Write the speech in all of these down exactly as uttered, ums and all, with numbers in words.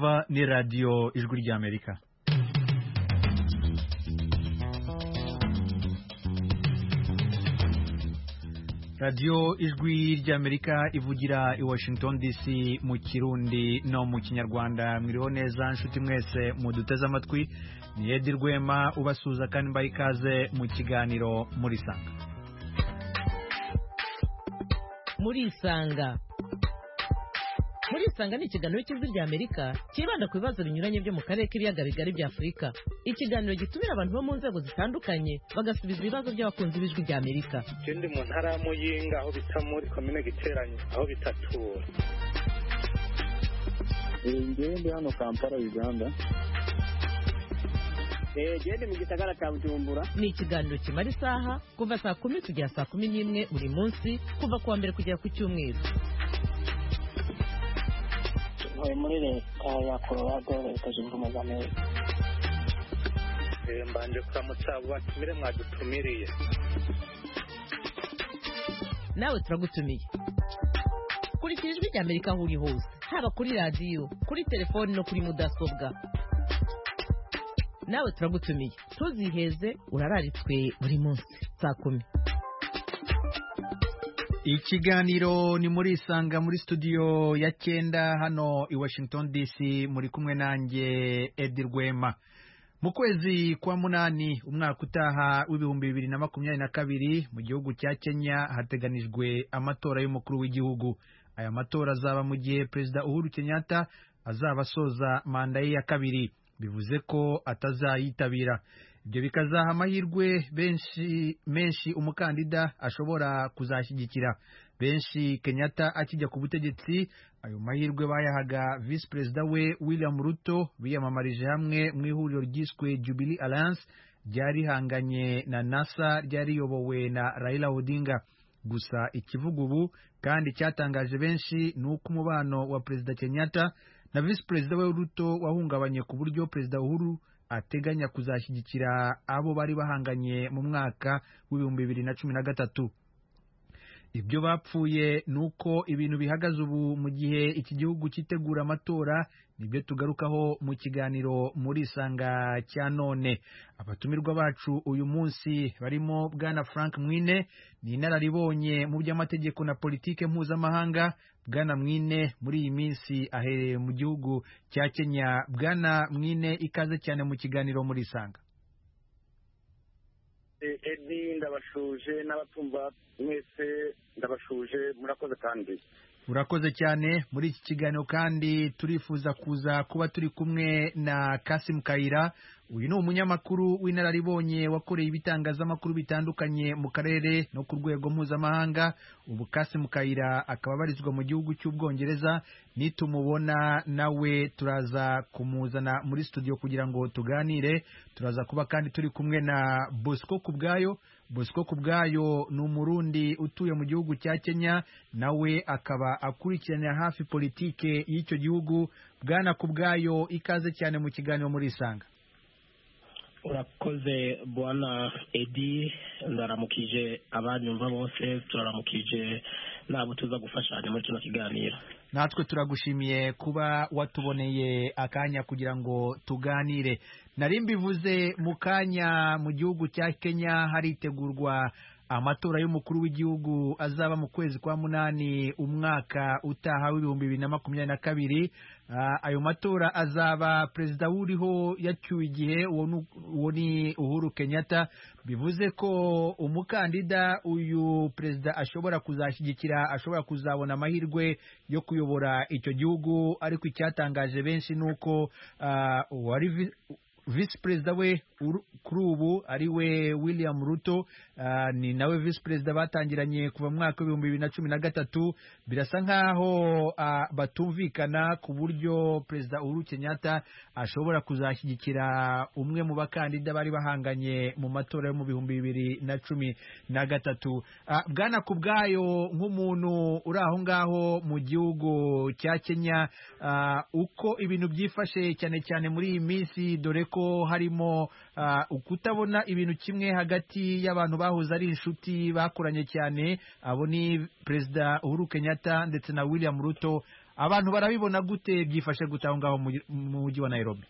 mwumva ni radio Ijwi ry'Amerika. Radio Ijwi ry'Amerika ivugira i Washington D C mu Kirundi no mu Kinyarwanda. Mwiriho neza nshuti mwese muduteze amatwi, ni Edi Rwema ubasuza kandi mbaye ikaze mu kiganiro muri Sanga. Muri Sanga Muri Sanga ni ikiganiro cy'Ijwi ry'Amerika kibanda ku bibazo binyuranye byo mu karere k'ibiyaga bigari bya Afurika. Ikiganiro gitumira abantu bo mu nzego zitandukanye bagasubiza ibibazo by'abakunzi b'Ijwi ry'Amerika. Ikindi mu ntara ya Muyinga aho bita muri komine Giteranyi aho bitatura. Ingende ndi hano Kampala Uganda. Eh gende mu gisagara cya Bujumbura. Ni ikiganiro kimara isaha kuva saa kumi kugera saa kumi n'imwe buri munsi kuva kuwa mbere kugera ku cyumweru. Muri leta ya Colorado leta zunze ubumwe za Amerika. Eh mbanje kuramutsa abo batumire mwadutumiriye. Nawe turagutumiye. Kurikira Ijwi ry'Amerika aho uri hose, haba kuri radio, kuri telefone no kuri mudasobwa. Nawe turagutumiye. Tuziheze urararitswe buri munsi saa kumi. Ikiganiro ni muri Sanga muri studio ya cyenda hano i Washington D C, muri kumwe nanjye Edi Rwema. Mu kwezi kwa munani umwaka utaha w'ibihumbi bibiri na makumyabiri na kabiri mu gihugu cya Kenya hateganijwe amatora y'umukuru w'igihugu. Aya matora azaba mu gihe Perezida Uhuru Kenyatta azaba asoza manda ye ya kabiri, bivuze ko atazayitabira. Ibyo bikazaha amahirwe benshi menshi umukandida ashobora kuzashyigikira. Benshi Kenyatta akijya ku butegetsi, ayo mahirwe bayahaga Vice President we William Ruto biyamamarije hamwe mu ihuriro ryiswe Jubilee Alliance ryari hanganye na NASA ryari yobowe na Raila Odinga. Gusa ikivuga ubu kandi cyatangaje benshi nuko umubano wa President Kenyatta na Vice President we Ruto wahungabanye ku buryo President Uhuru ateganya kuzashyigikira abo bari bahanganye mu mwaka w'ibihumbi bibiri na cumi na gatatu. Ibyo bapfuye nuko ibintu bihagaze ubu mu gihe iki gihugu kitegura amatora, nibyo tugarukaho mu kiganiro muri Sanga cya none. Abatumirwa bacu uyu munsi barimo Bwana Frank Mwine, ni inararibonye mu by'amategeko na politike mpuzamahanga. Bwana Mwine muri iyi minsi ahereye mu gihugu cya Kenya. Bwana Mwine, ikaze cyane mu kiganiro muri Sanga. Edi ndabashuje n'abatumva mwese ndabashuje, murakoze kandi. Urakoze cyane. Muri iki kiganiro kandi turifuza kuza kuba turi kumwe na Kasim Kaira. Uyu ni umunyamakuru w'inararibonye wakoreye ibitangazamakuru bitandukanye mu karere no ku rwego mpuzamahanga. Ubu Kasim Kaira akaba abarizwa mu gihugu cy'Ubwongereza. Nitumubona nawe turaza kumuzana muri studio kugira ngo tuganire. Turaza kuba kandi turi kumwe na Bosco Kubwayo. Bosco Kubwayo ni umurundi utuye mu gihugu cya Kenya, nawe akaba akurikiranira hafi politike y'icyo gihugu. Bwana Kubwayo, ikaze cyane mu kiganiro muri Sanga. Urakoze bwana Edi, ndaramukije abanyumva bose, turaramukije nabo tuza gufashanya muri kino kiganiro. Natwe turagushimiye kuba watuboneye akanya kugira ngo tuganire. Nari mbivuze mu kanya mu gihugu cya Kenya haritegurwa amatora y'umukuru w'igihugu azaba mu kwezi kwa munani umwaka utaha w'ibihumbi bibiri na makumyabiri na kabiri. Uh, ayo matora azaba Perezida uriho yacyuye igihe, uwo ni Uhuru Kenyatta. Bivuze ko umukandida uyu Perezida ashobora kuzashyigikira ashobora kuzabona amahirwe yo kuyobora icyo gihugu, ariko icyatangaje benshi nuko uh, wari Vice President we kuri ubu ari we William Ruto, uh, ni nawe Vice President batangiranye kuva mu mwaka w'ibihumbi bibiri na cumi na gatatu. Birasa nkaho uh, batumvikana ku buryo Perezida Uhuru Kenyatta ashobora kuzashyigikira umwe mu bakandida bari bahanganye mu matora yo mu bihumbi bibiri na cumi na gatatu. Uh, Bwana Kubwayo, nk'umuntu uri aho ngaho mu gihugu cya Kenya, uh, uko ibintu byifashe cyane cyane muri iyi minsi, dore ko harimo uh, ukutabona ibintu kimwe hagati y'abantu bahoze ari inshuti bakoranye cyane, abo ni Perezida Uhuru Kenyatta ndetse na William Ruto. abantu barabibona gute byifashe gutaho ngaho mu mujyi wa Nairobi?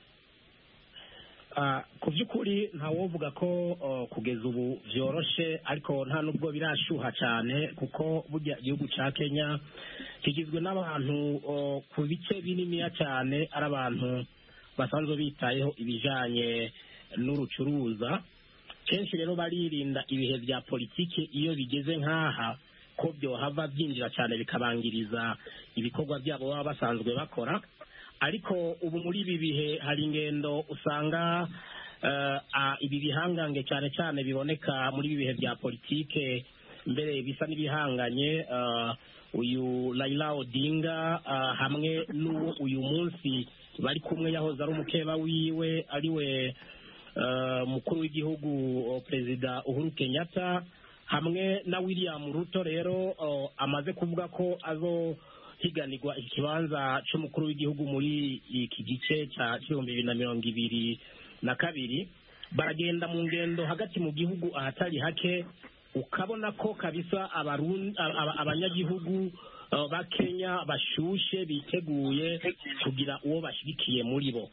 ku by'ukuri ntawovuga ko kugeza ubu byoroshe, ariko nta nubwo birashuha cyane, kuko burya igihugu cya Kenya kigizwe n'abantu ku bice bininiya cyane ari abantu basanzwe bitayeho ibijyanye n'urucuruza. Kenshi rero baririnda ibihe bya politiki iyo bigeze nk'aha ko byohava byinjira cyane bikabangiriza ibikorwa byabo baba basanzwe bakora. Ariko ubu muri ibi bihe hari ingendo usanga ibi bihangange cyane cyane biboneka muri ibi bihe bya politike mbere bisa n'ibihanganye. Uyu Raila Odinga hamwe n'uwo uyu munsi bari kumwe yahoze ari umukeba wiwe ariwe mukuru w'igihugu Perezida Uhuru Kenyatta hamwe na William Ruto rero amaze kuvuga ko azo higanirwa ikibanza cy'umukuru w'igihugu muri iki gice cya ibihumbi bibiri na mirongo ibiri na kabiri. Baragenda mu ngendo hagati mu gihugu ahatari hake, ukabona ko kabisa abanyagihugu ba Kenya bashushe biteguye kugira uwo bashyigikiye muri bo.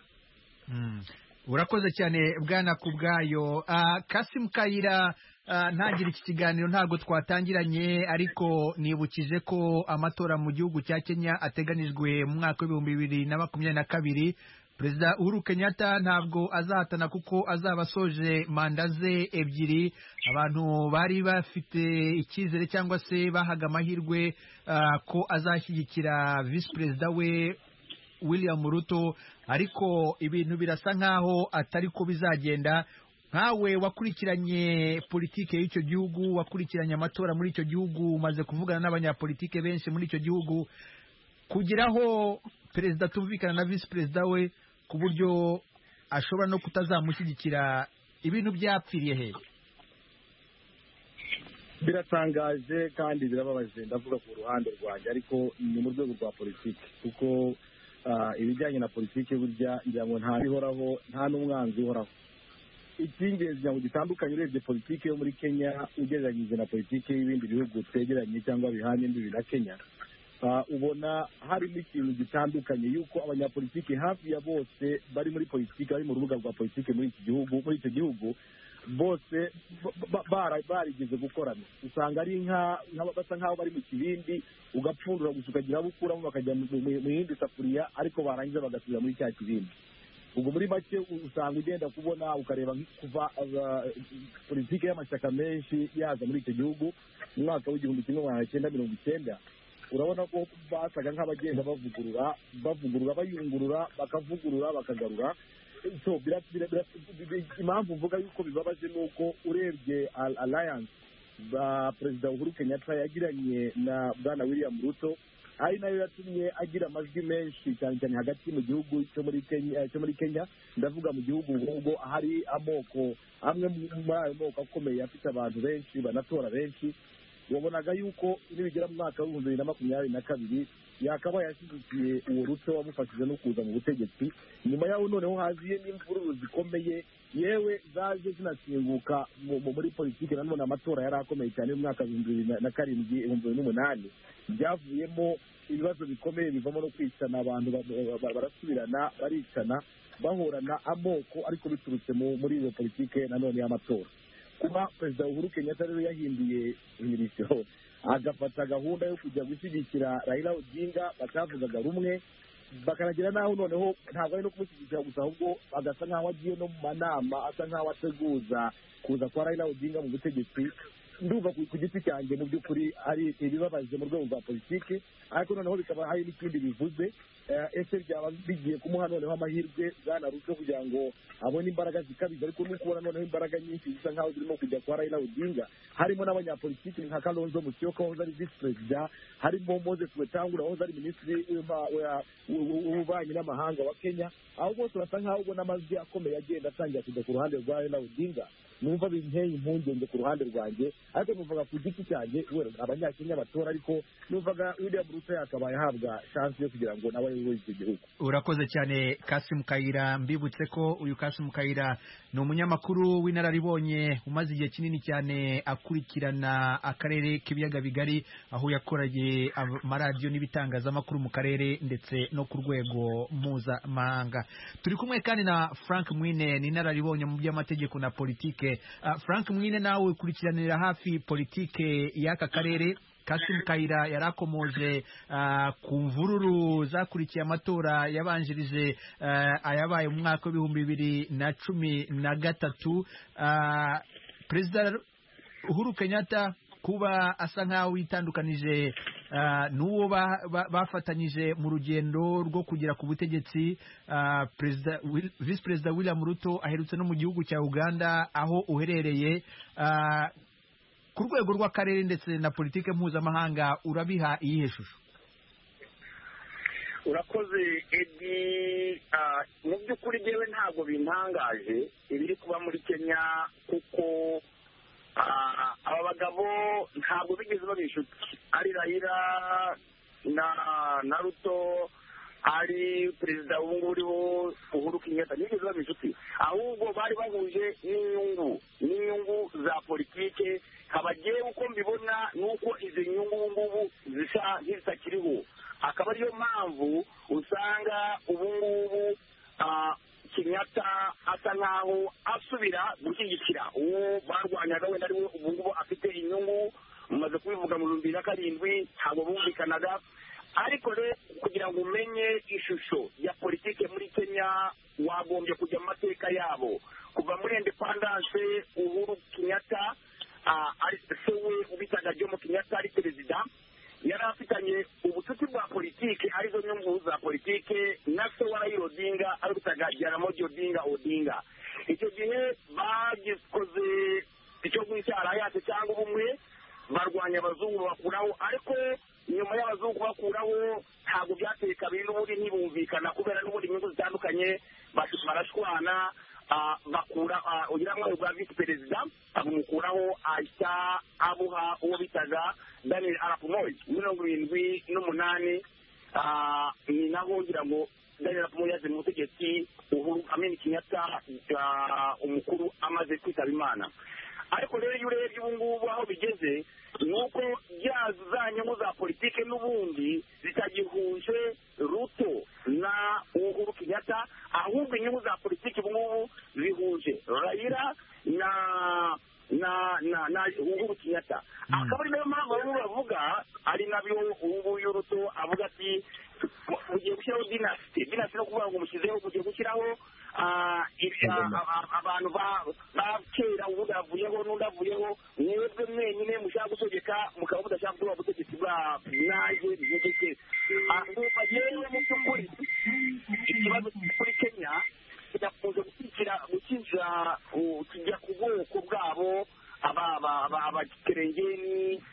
Urakoze cyane bwana Kubwayo. Kasim Kayira, ntagire iki kiganiro ntabwo twatangiranye, ariko nibukije ko amatora mu gihugu cya Kenya ateganijwe mu mwaka w'ibihumbi bibiri na makumyabiri na kabiri. Perezida Uhuru Kenyatta ntabwo azahatana kuko azaba asoje manda ze ebyiri. Abantu bari bafite icyizere cyangwa se bahaga amahirwe ko azashyigikira visi perezida we William Ruto, ariko ibintu birasa nkaho atari ko bizagenda. Nkawe wakurikiranye politike y'icyo gihugu, wakurikiranye amatora muri icyo gihugu, umaze kuvugana n'abanyapolitike benshi muri icyo gihugu, kugiraho perezida tumvikana na visi perezida we ku buryo ashobora no kutazamushyigikira, ibintu byapfiriye he? Biratangaje kandi birababaje, ndavuga ku ruhande rwanjye, ariko ni mu rwego rwa politiki, kuko ibijyanye na politiki burya ngira ngo nta bihoraho, nta n'umwanzi uhoraho. Icy'ingenzi ngira ngo gitandukanye urebye politiki yo muri Kenya ugereranyije na politiki y'ibindi bihugu twegeranye cyangwa bihanye imbibi na Kenya, ubona harimo ikintu gitandukanye, yuko abanyapolitiki hafi ya bose bari muri politiki, bari mu rubuga rwa politiki muri iki gihugu muri icyo gihugu bose barigeze gukorana. Usanga ari basa nk'aho bari mu kibindi, ugapfundura gusa ukagira abo ukuramo bakajya mu yindi safuriya, ariko barangiza bagasubira muri cya kibindi. Ubwo muri make usanga ugenda kubona ukareba kuva politiki y'amashyaka menshi yaza muri icyo gihugu mu mwaka w'igihumbi kimwe magana cyenda mirongo icyenda, urabona ko basaga nk'abagenda bavugurura bavugurura bayungurura bakavugurura bakagarura. Impamvu mvuga yuko bibabaje ni uko urebye alliance ba Perezida Uhuru Kenyatta yagiranye na bwana William Ruto ari nayo yatumye agira amajwi menshi cyane cyane hagati mu gihugu cyo muri Kenya cyo muri Kenya ndavuga mu gihugu ubwo hari amoko amwe muri ayo moko akomeye afite abantu benshi banatora benshi. Wabonaga yuko nibigera mu mwaka w'ibihumbi bibiri na makumyabiri na kabiri yakaba yashyigikiye uwo Ruto wamufashije no kuza mu butegetsi. Nyuma yaho noneho haziye n'imvururu zikomeye, yewe zaje zinasimbuka muri politiki. Nanone amatora yari akomeye cyane mu mwaka w'ibihumbi bibiri na karindwi ibihumbi bibiri n'umunani, byavuyemo ibibazo bikomeye bivamo no kwicana, abantu barasubirana baricana bahorana amoko, ariko biturutse muri iyo politiki nanone y'amatora. Kuba Perezida Uhuru Kenyatta rero yahinduye imirishyo agafata gahunda yo kujya gushyigikira Raila Odinga batavugaga rumwe, bakanagira naho noneho ntabwo ari no kumushyigikira gusa, ahubwo agasa nk'aho agiye no mu manama asa nk'aho ateguza kuza kwa Raila Odinga mu butegetsi. Ndumva ku giti cyanjye mu by'ukuri ari ibibabaje mu rwego rwa politiki, ariko noneho bikaba hari n'ikindi bivuze. Ese byaba bigiye kumuha noneho amahirwe bwana Ruto kugira ngo abone imbaraga zikabije, ariko nuko ubona noneho imbaraga nyinshi zisa nk'aho zirimo kujya kwa Raila Odinga, harimo n'abanyapolitiki nka Kalonzo Musyoka wahoze ari visi perezida, harimo Moses Wetangula wahoze ari minisitiri w'ububanyi n'amahanga wa Kenya. Aho bose basa nk'aho ubona amajwi akomeye agenda atangira kujya ku ruhande rwa Raila Odinga. numva binteye impungenge ku ruhande rwanjye ariko numvaga ku giti cyanjye abanyakenya batora ariko numvaga William Ruto yakabaye ahabwa chance yo kugira ngo nawe ayoboye iki gihugu. Urakoze cyane Kassim Kayira. Mbibutse ko uyu Kassim Kayira ni umunyamakuru w'inararibonye umaze igihe kinini cyane akurikirana akarere k'ibiyaga bigari aho yakoranye amaradiyo n'ibitangazamakuru mu karere ndetse no ku rwego mpuzamahanga. Turi kumwe kandi na Frank Mwine ni inararibonye mu by'amategeko na politike. Uh, Frank Mwine nawe ukurikiranira hafi politike y'aka karere. Kassim Kayira yarakomoje uh, ku mvururu zakurikiye amatora yabanjirije uh, ayabaye mu mwaka w'ibihumbi bibiri na cumi na gatatu. Uh, Perezida Uhuru Kenyatta kuba asa nkaho witandukanije uh, n'uwo bafatanyije ba, mu rugendo rwo kugera ku butegetsi. uh, Perezida Vice Perezida William Ruto aherutse no mu gihugu cya Uganda aho uherereye. uh, ku rwego rw'akarere ndetse na politike mpuzamahanga urabiha iyihe shusho? Urakoze Edi. Mu by'ukuri njyewe ntabwo bintangaje ibiri kuba muri Kenya kuko aba bagabo ntabwo bigeze baba inshuti. Ari Raila na na Ruto, ari perezida w'ubu uriho Uhuru Kenyatta, ntibigeze baba inshuti, ahubwo bari bahuje n'inyungu n'inyungu za politike. Kabagiye uko mbibona nuko izi nyungu ubu ngubu zisa nk'izitakiriho, akaba ariyo mpamvu usanga ubu ngubu Kenyatta asa nkaho asubira gushyigikira uwo barwanyaga wenda ariwe ubu ngubu afite inyungu. Mumaze kubivuga mu bihumbi bibiri na karindwi ntabwo bumvikanaga, ariko rero kugira ngo umenye ishusho ya politike muri Kenya wagombye kujya mu mateka yabo kuva muri independence. Uhuru Kenyatta ari se we ubitaga Jomo Kenyatta ari perezida, yari afitanye ubucuti bwa politike arizo nyungu za politike na se wa Raila Odinga ari ubitaga Jaramogi Odinga Odinga. Icyo gihe bagikoze icyo gucyara yate cyangwa ubumwe, barwanya abazungu bakuraho, ariko nyuma y'abazungu bakuraho ntabwo byateye kabiri n'ubundi ntibumvikana kubera n'ubundi inyungu zitandukanye barashwana. Bakura ugira ngo bwa vice perezida abumukuraho ahita abuha uwo bitaga Daniel Arap Moi mirongo irindwi n'umunani. Ni naho ngira ngo Daniel Arap Moi yaje mu butegetsi, Uhuru Kenyatta umukuru amaze kwitaba Imana. Ariko rero iyo urebye ubu ngubu aho bigeze ni uko za nyungu za politike n'ubundi zitagihuje Ruto na Uhuru Kenyatta, ahubwo inyungu za politike ubu ngubu zihuje Raila na na na na Uhuru Kenyatta. Akaba ari nayo mpamvu bamwe bavuga ari nabyo ubu Ruto avuga ati ugiye gushyiraho dynasty. Dynasty no kuvuga ngo umushyizeho ugiye gushyiraho abantu ba kera ubundi avuyeho n'undi avuyeho, mwebwe mwenyine mushaka gutegeka mukaba mudashaka kuba ubutegetsi bwa naje bigeze. Ahubwo yewe mu by'ukuri ikibazo kuri Kenya kidakunze gukikira gukija kijya ku bwoko bwabo, abakerengeni,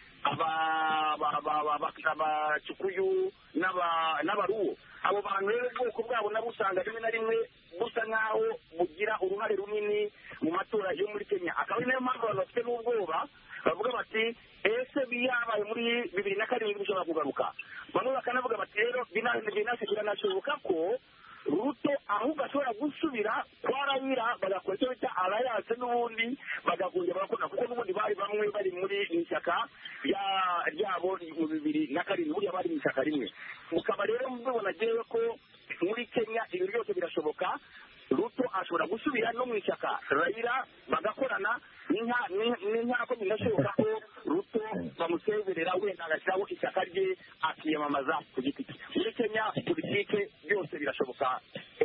abakikuyu n'abaruwo. Abo bantu rero ubwoko bwabo nabo usanga rimwe na rimwe busa nkaho bugira uruhare runini mu matora yo muri Kenya. Akaba ari nayo mpamvu abantu bafite n'ubwoba bavuga bati ese biyabaye muri bibiri na karindwi bishobora kugaruka. Bamwe bakanavuga bati rero binase biranashoboka ko Ruto ahubwo ashobora gusubira kwa Raila bagakora icyo bita alliance n'ubundi bagakunda bakora, kuko n'ubundi bari bamwe bari muri ishyaka ryabo mu bibiri na karindwi buriya bari mu ishyaka rimwe. Mukaba rero mubibona jewe ko muri Kenya ibintu byose birashoboka. Ruto ashobora gusubira no mu ishyaka Raila bagakorana, n'inka ko binashoboka ko Ruto bamusezerera wenda agashyiraho ishyaka rye akiyamamaza ku giti cye. Muri Kenya politike byose birashoboka.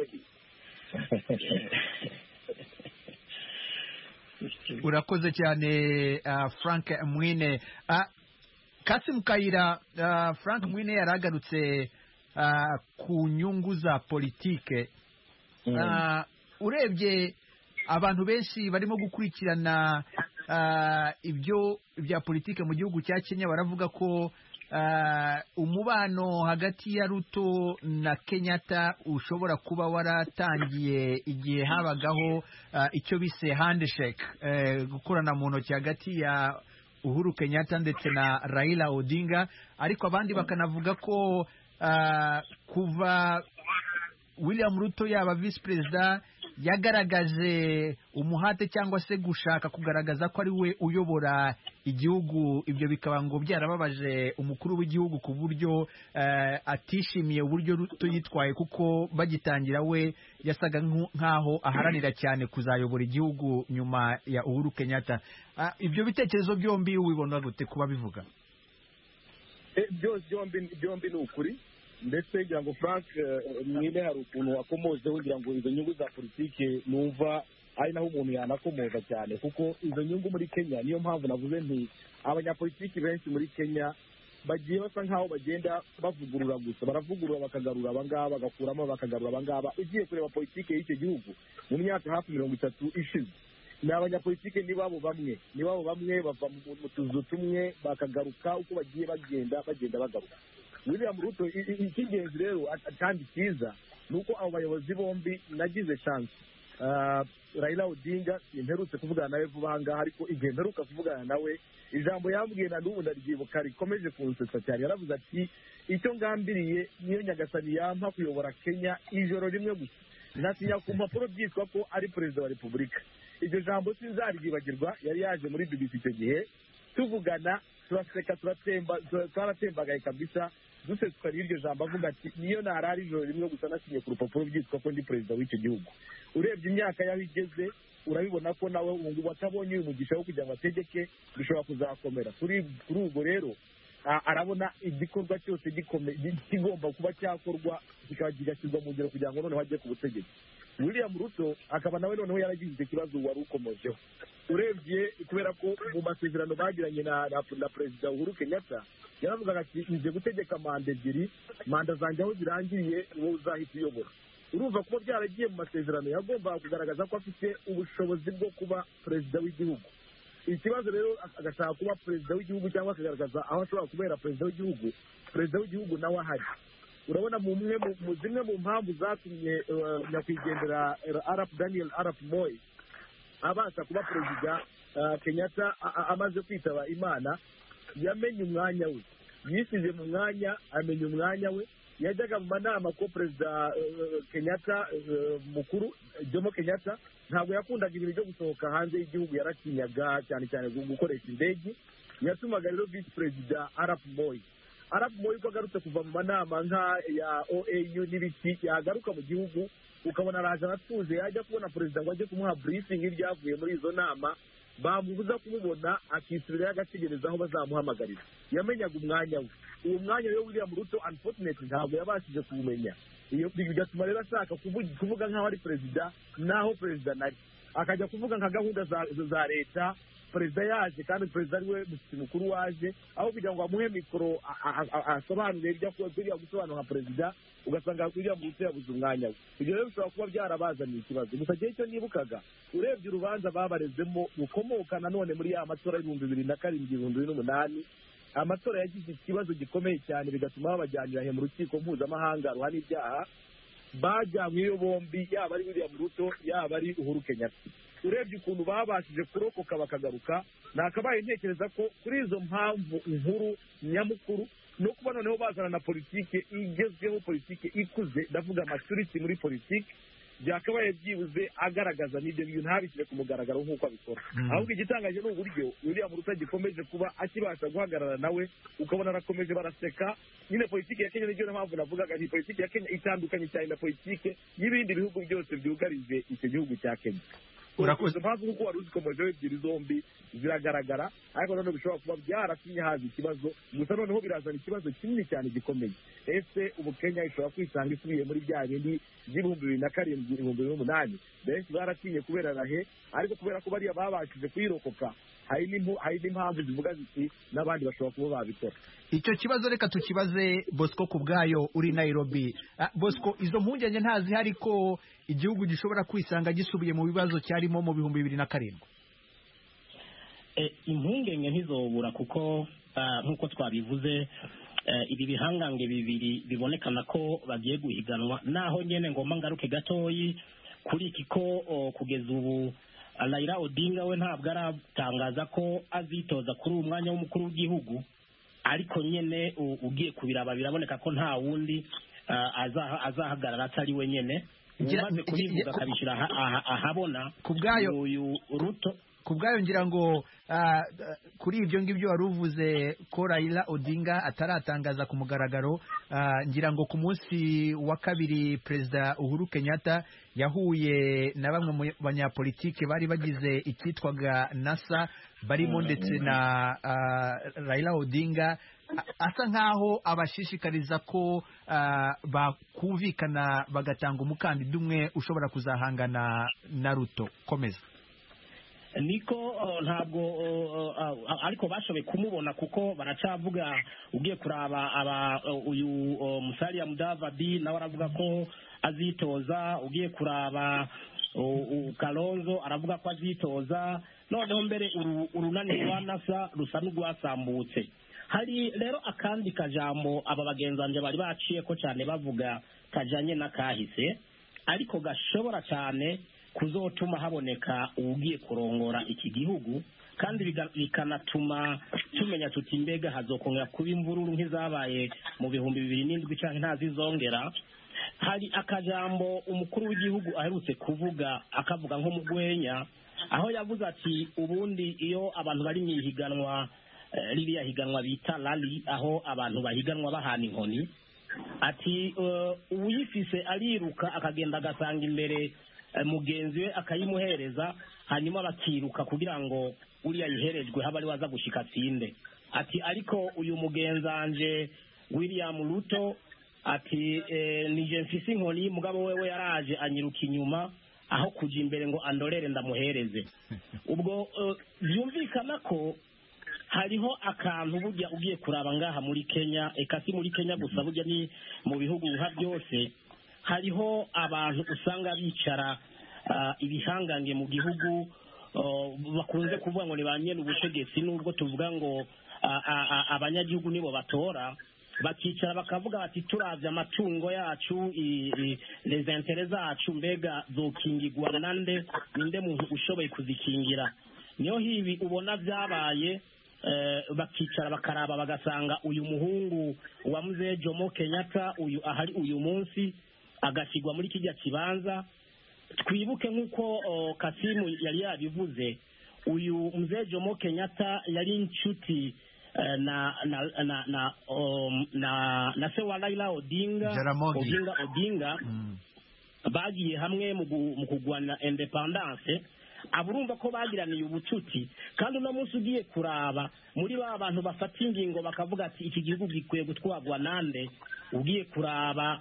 Urakoze cyane uh, Frank Mwine. uh, Kassim Kayira, uh, Frank Mwine yaragarutse uh, ku nyungu za politike. uh, urebye abantu benshi barimo gukurikirana uh, ibyo bya politike mu gihugu cya Kenya baravuga ko umubano hagati ya Ruto na Kenyatta ushobora kuba waratangiye igihe habagaho icyo bise handshake, gukorana mu ntoki hagati ya Uhuru Kenyatta ndetse na Raila Odinga, ariko abandi bakanavuga ko kuva William Ruto yaba vice perezida yagaragaje umuhate cyangwa se gushaka kugaragaza ko ari we uyobora igihugu, ibyo bikaba ngo byarababaje umukuru w'igihugu ku buryo uh, atishimiye uburyo Ruto yitwaye, kuko bagitangira we yasaga nk'aho aharanira cyane kuzayobora igihugu nyuma ya Uhuru Kenyatta. Uh, ibyo bitekerezo byombi ubibona gute kuba bivuga? E, byombi byombi ni ukuri, ndetse ngira ngo Frank mwine hari ukuntu wakomozeho ngira ngo izo nyungu za politike numva ari naho umuntu yanakomoza cyane, kuko izo nyungu muri Kenya niyo mpamvu navuze nti abanyapolitiki benshi muri Kenya bagiye basa nkaho bagenda bavugurura gusa, baravugurura bakagarura abangaba, bagakuramo bakagarura abangaba. Ugiye kureba politike y'icyo gihugu mu myaka hafi mirongo itatu ishize, ni abanyapolitike ni babo bamwe ni babo bamwe bava mu tuzu tumwe bakagaruka, uko bagiye bagenda bagenda bagaruka. William Ruto icy'ingenzi rero kandi cyiza ni uko abo bayobozi bombi nagize chance. Uh, Raila Odinga imperutse kuvugana nawe vuba aha ngaha, ariko igihe mperuka kuvugana nawe ijambo yambwiye na n'ubu ndaryibuka rikomeje kunsetsa cyane. Yaravuze ati icyo ngambiriye niyo Nyagasani yampa kuyobora Kenya ijoro rimwe gusa, ntatinya ku mpapuro byitwa ko ari perezida wa repubulika. Iryo jambo sinzaryibagirwa. Yari yaje muri B B C icyo gihe tuvugana, turaseka turatemba twaratembagaye kabisa, duseswa n'iryo jambo avuga ati niyo narara ijoro rimwe gusa nasinye ku rupapuro byitwa ko ndi perezida w'icyo gihugu. Urebye imyaka yaho igeze urabibona ko nawe ubu ngubu atabonye uyu mugisha wo kugira ngo ategeke bishobora kuzakomera. Kuri ubwo rero arabona igikorwa cyose kigomba kuba cyakorwa kikaba kigashyirwa mu ngiro kugira ngo noneho ajye ku butegetsi. William Ruto akaba nawe noneho yaragize icyo kibazo wari ukomojeho. Urebye kubera ko mu masezerano bagiranye na na perezida Uhuru Kenyatta yaravugaga ati nje gutegeka manda ebyiri, manda zanjye aho zirangiriye wowe uzahita uyobora. Urumva kuba byaragiye mu masezerano yagomba kugaragaza ko afite ubushobozi bwo kuba perezida w'igihugu. Ikibazo rero agashaka kuba perezida w'igihugu cyangwa akagaragaza aho ashobora kubera perezida w'igihugu, perezida w'igihugu nawe ahari. Urabona mu mwe mu zimwe mu mpamvu zatumye nyakwigendera Arap Daniel Arap Moi abasha kuba perezida Kenyatta amaze kwitaba Imana, yamenye umwanya we, yisize mu mwanya, amenya umwanya we. Yajyaga mu manama ko perezida Kenyatta mukuru Jomo Kenyatta ntabwo yakundaga ibintu byo gusohoka hanze y'igihugu, yaratinyaga cyane cyane gukoresha indege. Yatumaga rero visi perezida Arap Moi Arap Moi ko agarutse kuva mu manama nka ya O A U n'ibiki, yagaruka mu gihugu ukabona araje aratuje, yajya kubona perezida ngo ajye kumuha briefing y'ibyavuye muri izo nama, bamubuza kumubona akisubira agategereza aho bazamuhamagarira. Yamenyaga umwanya we. Uwo mwanya rero William Ruto unfortunately ntabwo yabashije kuwumenya. Iyo bigatuma rero ashaka kuvuga nk'aho ari perezida naho perezida nari, akajya kuvuga nka gahunda za, za leta perezida yaje kandi perezida ari we mushyitsi mukuru waje, aho kugira ngo amuhe mikoro asobanure ibyo akwiriye gusobanura nka perezida, ugasanga William Ruto yabuze umwanya we. Ibyo rero bishobora kuba byarabazaniye ikibazo. Gusa gihe cyo nibukaga, urebye urubanza babarezemo rukomoka nanone muri ya matora y'ibihumbi bibiri na karindwi ibihumbi bibiri n'umunani, amatora yagize ikibazo gikomeye cyane bigatuma babajyanira he mu rukiko mpuzamahanga ruhana ibyaha. Bajyanyweyo bombi, yaba ari William Ruto yaba ari Uhuru Kenyatta. Urebye ukuntu babashije kurokoka bakagaruka, nakabaye ntekereza ko kuri izo mpamvu inkuru nyamukuru no kuba noneho bazana na politike igezweho, politike ikuze, ndavuga maturity muri politike, byakabaye byibuze agaragaza n'ibyo bintu ntabishyire ku mugaragaro nk'uko abikora. Ahubwo igitangaje ni uburyo William Ruto gikomeje kuba akibasha guhagarara nawe, ukabona arakomeje baraseka. Nyine politike ya Kenya niyo mpamvu navugaga ni politike ya Kenya itandukanye cyane na politike y'ibindi bihugu byose byugarije icyo gihugu cya Kenya. Urakoze mpamvu kuko wari uzikomeje ebyiri zombi ziragaragara, ariko noneho bishobora kuba byaratumye haza ikibazo. Gusa noneho birazana ikibazo kinini cyane gikomeye. Ese ubu Kenya ishobora kwisanga isubiye muri bya bindi by'ibihumbi bibiri na karindwi ibihumbi bibiri n'umunani? Benshi baratinye kubera rahe, ariko kubera ko bariya babashije kuyirokoka, hari n'impamvu zivuga ziti n'abandi bashobora kuba babikora. Icyo kibazo reka tukibaze Bosco ku bwayo uri Nairobi. Uh, Bosco, izo mpungenge ntazihari ko igihugu gishobora kwisanga gisubiye mu bibazo cyarimo mu bihumbi bibiri na karindwi? E, impungenge ntizobura kuko nk'uko twabivuze ibi bihangange bibiri bibonekana ko bagiye guhiganwa, naho nyene ngomba ngaruke gatoyi kuri iki ko kugeza ubu Raila Odinga we ntabwo aratangaza ko azitoza kuri uwo mwanya w'umukuru w'igihugu, ariko nyene ugiye kubiraba biraboneka ko nta wundi azahagarara atari we nyene. Umaze kubivuga akabishyira ahabona uyu Ruto. Ku bwayo ngira ngo kuri ibyo ngibyo wari uvuze ko Raila Odinga ataratangaza ku mugaragaro, ngira ngo ku munsi wa kabiri Perezida Uhuru Kenyatta yahuye na bamwe mu banyapolitike bari bagize icyitwaga NASA barimo ndetse na Raila Odinga, asa nkaho abashishikariza ko bakumvikana bagatanga umukandida umwe ushobora kuzahangana na Ruto. Komeza. Niko ntabwo ariko bashoboye kumubona kuko baracavuga, ugiye kuraba aba uyu Musalia Mudavadi nawe aravuga ko azitoza, ugiye kuraba Kalonzo aravuga ko azitoza, noneho mbere urunani rwa NASA rusa n'urwasambutse. Hari rero akandi kajambo aba bagenzanje bari baciye ko cyane bavuga kajanye n'akahise, ariko gashobora cyane kuzotuma haboneka ugiye kurongora iki gihugu, kandi bikanatuma tumenya tuti mbega hazokongera kuba imvururu nk'izabaye mu bihumbi bibiri n'indwi cyangwa ntazizongera. Hari akajambo umukuru w'igihugu aherutse kuvuga, akavuga nko mu Rwenya, aho yavuze ati ubundi iyo abantu bari mu ihiganwa, ririya higanwa bita rally, aho abantu bahiganwa bahana inkoni, ati uwuyifise ariruka akagenda agasanga imbere mugenzi we akayimuhereza, hanyuma bakiruka kugira ngo uriya yiherejwe haba ari waza gushika atsinde. Ati ariko uyu mugenzanje William Ruto ati e, nije mfise inkoni, mugabo wewe yaraje anyiruka inyuma aho kuja imbere ngo andorere ndamuhereze. Ubwo byumvikana ko hariho akantu burya ugiye kuraba ngaha muri Kenya, eka si muri Kenya gusa, burya ni mu bihugu nka byose hariho abantu usanga bicara ibihangange mu gihugu, bakunze kuvuga ngo ni ba nyene ubutegetsi, nubwo tuvuga ngo abanyagihugu nibo batora, bakicara bakavuga bati turavye amatungo yacu, les intérêts zacu mbega zokingirwa nande, ninde muntu ushoboye kuzikingira. Niyo hibi ubona vyabaye bakicara bakaraba bagasanga uyu muhungu wa Mzee Jomo Kenyatta uyu ahari uyu munsi agashigwa muri kijya kibanza. Twibuke nk'uko Kasimu yari yabivuze, uyu Mzee Jomo Kenyatta yari inshuti na na na na um, na na se wa Raila Odinga Odinga Odinga mm. bagiye hamwe mu kugwana independence. Aburumva ko bagiraniye ubucuti, kandi no munsi ugiye kuraba muri ba bantu bafata ingingo bakavuga ati iki gihugu gikwiye gutwagwa nande, ugiye kuraba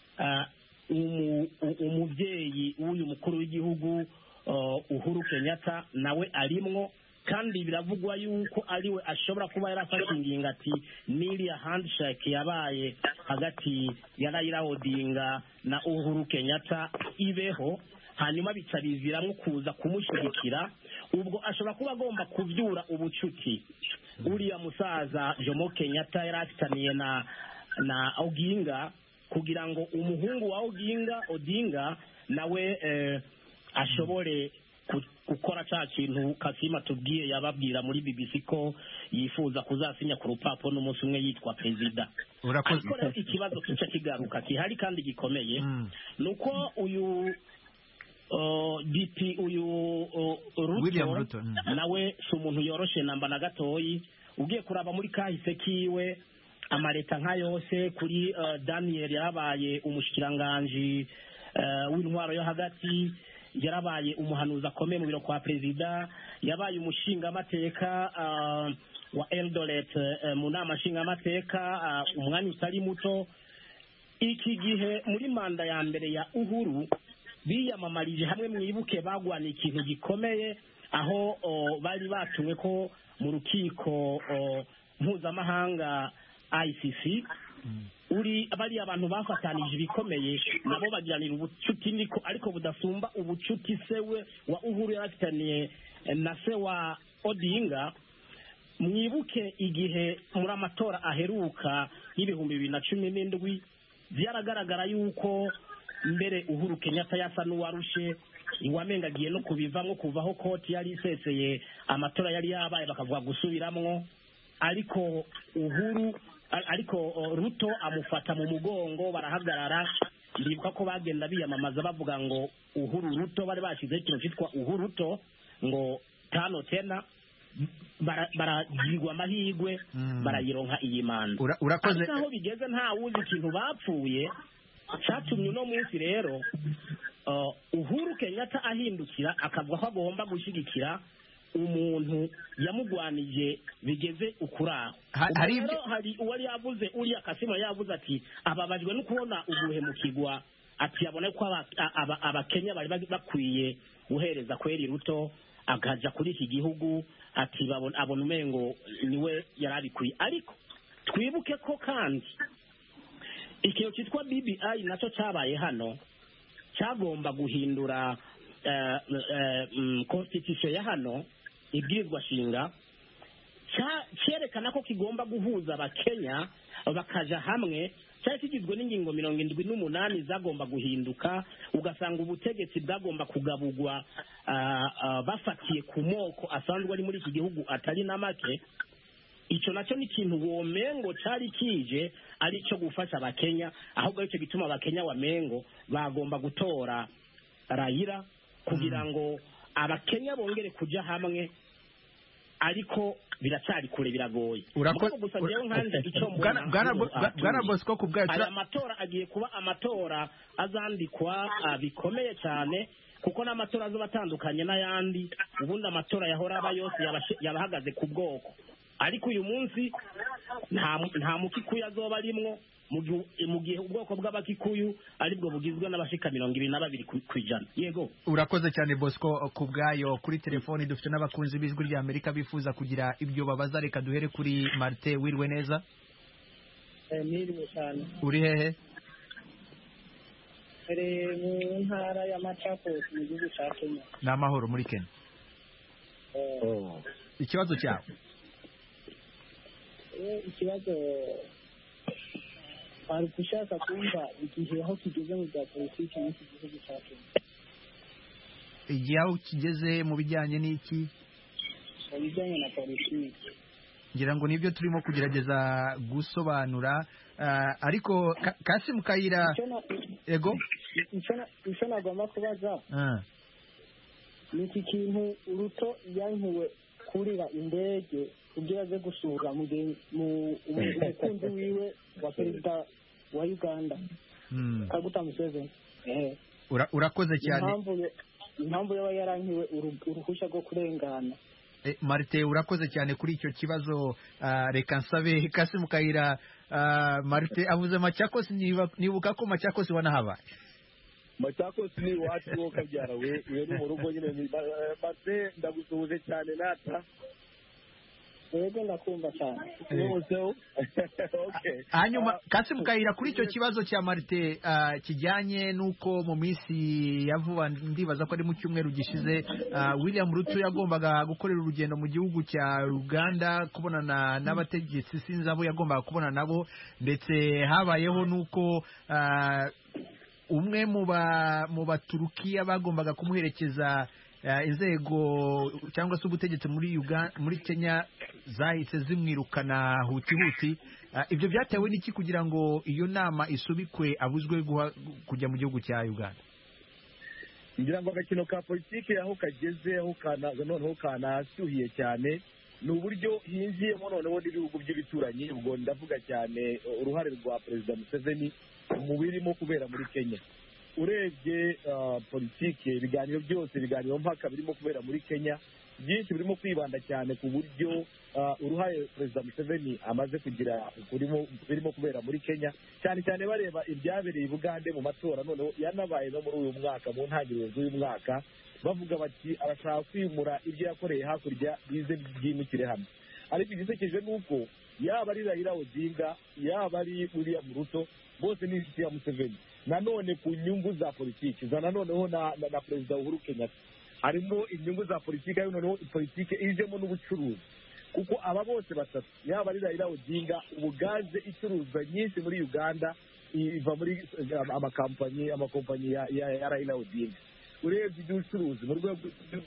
umuvyeyi w'uyu mukuru w'igihugu Uhuru Kenyatta nawe arimwo, kandi biravugwa yuko ariwe ashobora kuba yarafashe ingingo ati niriya handshake yabaye hagati ya Raila Odinga na Uhuru Kenyatta ibeho, hanyuma bicabiziramwo kuza kumushyigikira. Ubwo ashobora kuba agomba kuvyura ubucuti uriya musaza Jomo Kenyatta yarafitaniye na na Odinga, kugira ngo umuhungu wa Odinga Odinga nawe eh, ashobore gukora cya kintu Kasima tubwiye yababwira muri B B C ko yifuza kuzasinya ku rupapuro n'umunsi umwe yitwa perezida. Urakoze. Ikibazo kica kigaruka kihari kandi gikomeye mm. nuko uyu Uh, D P uyu uh, Ruto, Ruto mm. nawe si umuntu yoroshe namba na gatoyi. Ugiye kuraba muri kahise kiwe amareta nka yose, kuri uh, Daniel yarabaye umushikiranganje uh, w'intwaro yo hagati, yarabaye umuhanuzi akomeye mu biro kwa perezida, yabaye umushinga amateka uh, wa Eldoret uh, mu nama nshinga amateka uh, umwanya utari muto. Iki gihe muri manda ya mbere ya Uhuru biyamamarije hamwe, mwibuke bagwana ikintu gikomeye aho o, bari batumwe ko mu rukiko mpuzamahanga I C C mm. uri bari abantu bafatanije ibikomeye, nabo bagiranira ubucuti niko ariko budasumba ubucuti sewe wa Uhuru yarafitaniye na se wa Odinga. mwibuke igihe muri amatora aheruka y'ibihumbi bibiri na cumi n'indwi byaragaragara yuko mbere Uhuru Kenyatta yasa n'uwarushe iwamenga agiye no kubivamo kuvaho koti yari iseseye amatora yari yabaye bakavuga gusubiramwo, ariko Uhuru ariko Ruto amufata mu mugongo barahagarara. Ndibuka ko bagenda biyamamaza bavuga ngo Uhuru Ruto, bari bashizeho ikintu cyitwa Uhuru Ruto ngo tano tena, baragirwa amahirwe barayironka iyi manda. Urakoze. Ariko aho bigeze nta wuzi ikintu bapfuye, cyatumye uno munsi rero Uhuru Kenyatta ahindukira akavuga ko agomba gushyigikira umuntu yamugwanije bigeze ukuraho. Hari hari uwari yavuze uriya Kasima yavuze ati ababajwe no kubona uguhemukirwa, ati yabona ko abakenya bari bakwiye guhereza kweri Ruto akaja kuri iki gihugu, ati babona abona umengo niwe yarabikwiye. Ariko twibuke ko kandi ikintu cyitwa B B I nacyo cyabaye hano cyagomba guhindura constitution ya hano, ibwirizwa shinga cyerekana ko kigomba guhuza abakenya bakaja hamwe. Cyari kigizwe n'ingingo mirongo indwi n'umunani zagomba guhinduka, ugasanga ubutegetsi bwagomba kugabugwa bafatiye ku moko asanzwe ari muri iki gihugu atari na make. Icyo nacyo ni ikintu womengo cyari kije ari cyo gufasha abakenya, ahubwo icyo gituma abakenya wamengo bagomba gutora Raila kugira ngo abakenya bongere kuja hamwe, ariko biracyari kure biragoye. Gusa jewe nkanje icyo Bwana Bosco kubwayo aya matora agiye kuba amatora azandikwa bikomeye cyane, kuko n'amatora azobatandukanye n'ayandi. Ubundi amatora yahora aba yose yabahagaze ku bwoko, ariko uyu munsi nta nta mukikuyu azoba arimwo, mu gihe ubwoko bw'abakikuyu aribwo bugizwe n'abashika mirongo ibiri na babiri kwijana. Yego, urakoze cyane Bosco kubwayo. Kuri telefoni dufite n'abakunzi b'ijwi rya Amerika bifuza kugira ibyo babaza. Reka duhere kuri Martin. Wirwe neza? Eh, niriwe cyane. Uri hehe? Ere mu ntara ya Machakos mu gihugu cya Kenya. Ni amahoro muri Kenya. Oh. Ikibazo cyawe? Eh, ikibazo ari gushaka kumva igihe aho kigeze mu bya politiki mu gihugu cya Kenya. Igihe aho kigeze mu bijyanye n'iki? Mu bijyanye na politiki. Ngira ngo nibyo turimo kugerageza gusobanura, ariko Kassim Kayira, ego icyo nagomba kubaza ni iki kintu Ruto yankuwe kurira indege kugira aze gusura umukunzi wiwe wa perezida wa Uganda, Kaguta Museveni. Urakoze cyane. Impamvu yaba yarankiwe uruhushya rwo kurengana. Marite, urakoze cyane kuri icyo kibazo. Reka nsabe Kassim Kayira. Marite avuze Machakos, nibuka ko Machakos wanahabaye. Machakos ni iwacu wo kabyara we, iyo ni mu rugo nyine. Marite, ndagusuhuje cyane nata. Yego, ndakumva cyane. Okay. Hanyuma Kassim Kayira, kuri icyo kibazo cya Marite kijyanye n'uko mu minsi ya vuba, ndibaza ko ari mu cyumweru gishize, William Ruto yagombaga gukorera urugendo mu gihugu cya Uganda kubonana n'abategetsi, sinzi abo yagombaga kubona nabo, ndetse habayeho n'uko umwe mu baturukiya bagombaga kumuherekeza inzego cyangwa se ubutegetsi muri Uganda, muri Kenya, zahise zimwirukana huti huti. Ibyo byatewe n'iki kugira ngo iyo nama isubikwe abuzwe kujya mu gihugu cya Uganda? Ngira ngo agakino ka politiki aho kageze, aho kana noneho kanashyuhiye cyane, ni uburyo hinjiyemo noneho n'ibihugu by'ibituranyi. Ubwo ndavuga cyane uruhare rwa Perezida Museveni mu birimo kubera muri Kenya. Urebye politiki, ibiganiro byose, ibiganiro mpaka birimo kubera muri Kenya, byinshi birimo kwibanda cyane ku buryo uruhare Perezida Museveni amaze kugira birimo kubera muri Kenya, cyane cyane bareba ibyabereye i Bugande mu matora, noneho yanabaye no muri uyu mwaka, mu ntangiriro z'uyu mwaka, bavuga bati arashaka kwimura ibyo yakoreye hakurya bize byimukire hamwe. Ariko igisekeje ni uko yaba ari Raila Odinga, yaba ari William Ruto, bose ni inshuti ya Museveni. Nanone ku nyungu za politiki za nanoneho na, na, na Perezida Uhuru Kenyatta harimo inyungu za politiki, ayo noneho politiki ijemo n'ubucuruzi. kuko aba bose batatu yaba ari Raila Odinga ubu gaze icuruzwa nyinshi muri Uganda iva muri amakampanyi amakompanyi ya, ya, ya Raila Odinga urebye iby'ubucuruzi mu rwego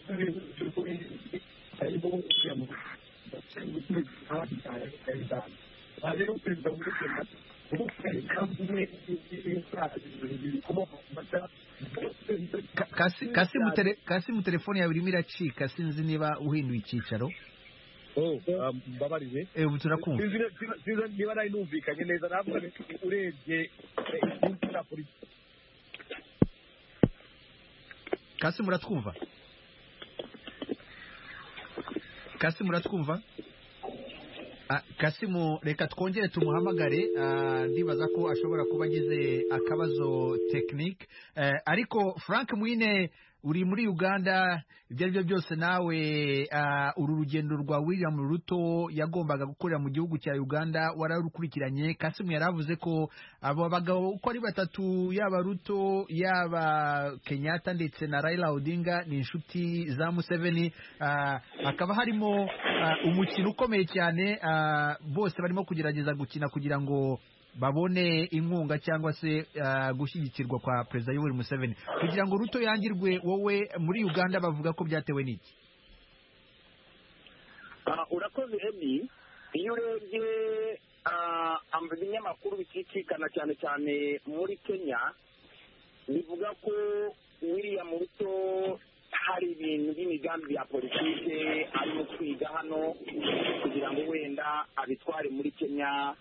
kasi mu telefone yawe irimo iracika sinzi niba uhinduye icyicaro. Oh, mbabarire. Eh, ubu turakumva. Sinzi niba nari numvikanye neza ntabwo urebye icyicaro kuri Kasi muratwumva? Kasi muratwumva? Ah, Kasimu reka twongere tumuhamagare ndibaza ko ashobora kuba agize akabazo technique uh, ariko Frank Mwine uri muri Uganda ibyo ari byo byose nawe uh, uru rugendo rwa William Ruto yagombaga gukorera mu gihugu cya Uganda wararukurikiranye. Kasimu yaravuze ko abo bagabo uko ari batatu yaba Ruto yaba Kenyatta ndetse na Raila Odinga ni inshuti za Museveni uh, akaba harimo uh, umukino ukomeye cyane uh, bose barimo kugerageza gukina kugira ngo babone inkunga cyangwa se uh, gushyigikirwa kwa Perezida Yoweri Museveni kugira ngo Ruto yangirwe. Wowe muri Uganda bavuga ko byatewe n'iki? Uh, urakoze Emi, iyo urebye uh, ibinyamakuru bicicikana cyane cyane muri Kenya bivuga ko William Ruto hari ibintu by'imigambi ya politike arimo kwiga hano kugira ngo wenda abitware muri Kenya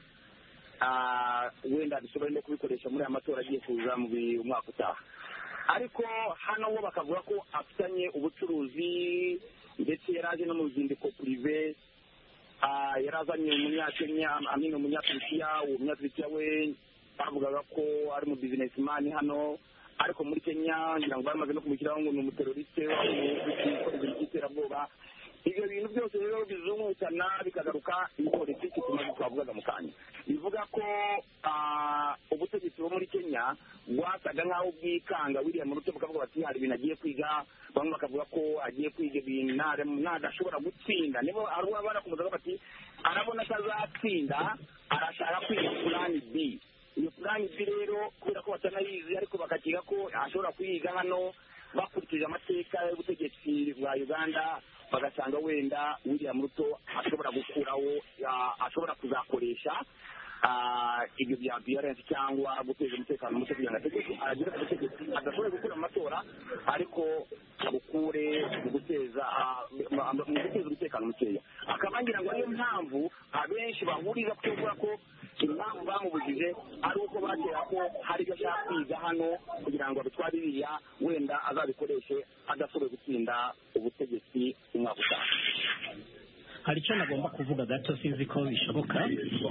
wenda bishobora no kubikoresha muri aya matora agiye kuza mu mwaka utaha. Ariko hano bo bakavuga ko afitanye ubucuruzi ndetse yaraje no mu ruzinduko prive yarazanye umunyakenya amino umunyaturikiya uwo munyaturikiya we bavugaga ko ari mu businessman hano, ariko muri Kenya ngira ngo bamaze no kumushyiraho ngo ni umuteroriste w'ubukorezi bw'iterabwoba. Ibyo bintu byose rero bizungukana bikagaruka ni politiki tumaze twavugaga mu kanya bivuga ko ubutegetsi bwo muri Kenya bwasaga nk'aho bwikanga William Ruto bakavuga bati hari ibintu agiye kwiga, bamwe bakavuga ko agiye kwiga ibintu ntadashobora gutsinda, nibo ari abana kumuzaga bati arabona atazatsinda arashaka kwiga plan B. Iyo plan B rero kubera ko batanayizi ariko bakakiga ko ashobora kuyiga hano bakurikije amateka y'ubutegetsi bwa Uganda bagasanga wenda William Ruto ashobora gukuraho ashobora kuzakoresha ibyo bya violence cyangwa guteza umutekano muke kugira ngo ategeke agira ubutegetsi adashobora gukura amatora ariko abukure mu guteza mu guteza umutekano mukeya. Akabangira ngo ariyo mpamvu abenshi bahuriza kuvuga ko impamvu bamubujije ari uko batera ko hari ibyo ashaka kwiga hano kugira ngo abitware iriya wenda azabikoreshe adashoboye gutsinda ubutegetsi umwaka utaha. Hari icyo nagomba kuvuga gato sinzi ko bishoboka.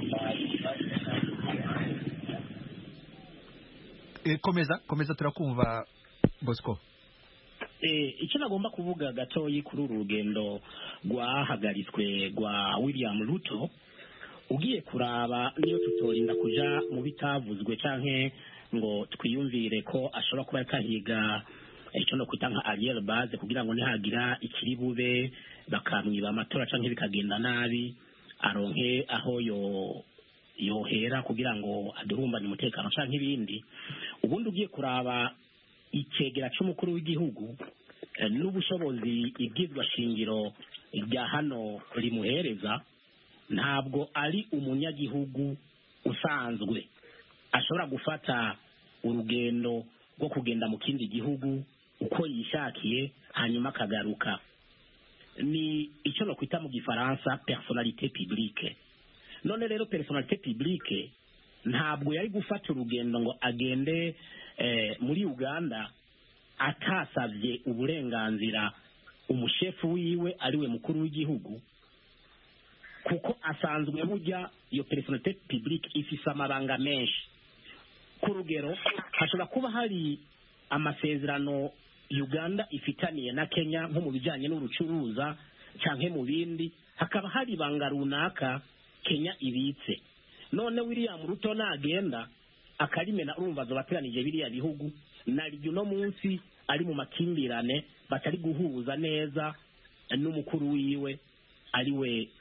E, komeza komeza turakumva Bosco. Eh, icyo nagomba kuvuga gato kuri uru rugendo rwahagaritswe rwa William Ruto, ugiye kuraba niyo tutorinda kuja mu bitavuzwe canke ngo twiyumvire ko ashobora kuba kahiga icyo no kwita nka Ariel base kugira ngo nihagira ikiri bube bakamwiba amatora canke bikagenda nabi aronke aho yo yohera kugira ngo adurumbanye umutekano canke ibindi. Ubundi ugiye kuraba ikegera cy'umukuru w'igihugu n'ubushobozi ibwizwa shingiro rya hano rimuhereza, ntabwo ari umunyagihugu usanzwe ashobora gufata urugendo rwo kugenda mu kindi gihugu uko yishakiye hanyuma akagaruka. Ni icyo no kwita mu gifaransa personnalité publique. None rero personnalité publique ntabwo yari gufata urugendo ngo agende eh, muri Uganda atasabye uburenganzira umushefu wiwe ariwe mukuru w'igihugu, kuko asanzwe burya iyo personnalité publique ifise amabanga menshi. Ku rugero hashobora kuba hari amasezerano Uganda ifitaniye na Kenya nko mu bijyanye n'urucuruza canke mu bindi, hakaba hari banga runaka Kenya ibitse. None William Ruto nagenda akarimena urumva zo bateranije biriya bihugu naryo no munsi ari mu makimbirane batari guhuza neza n'umukuru wiwe ariwe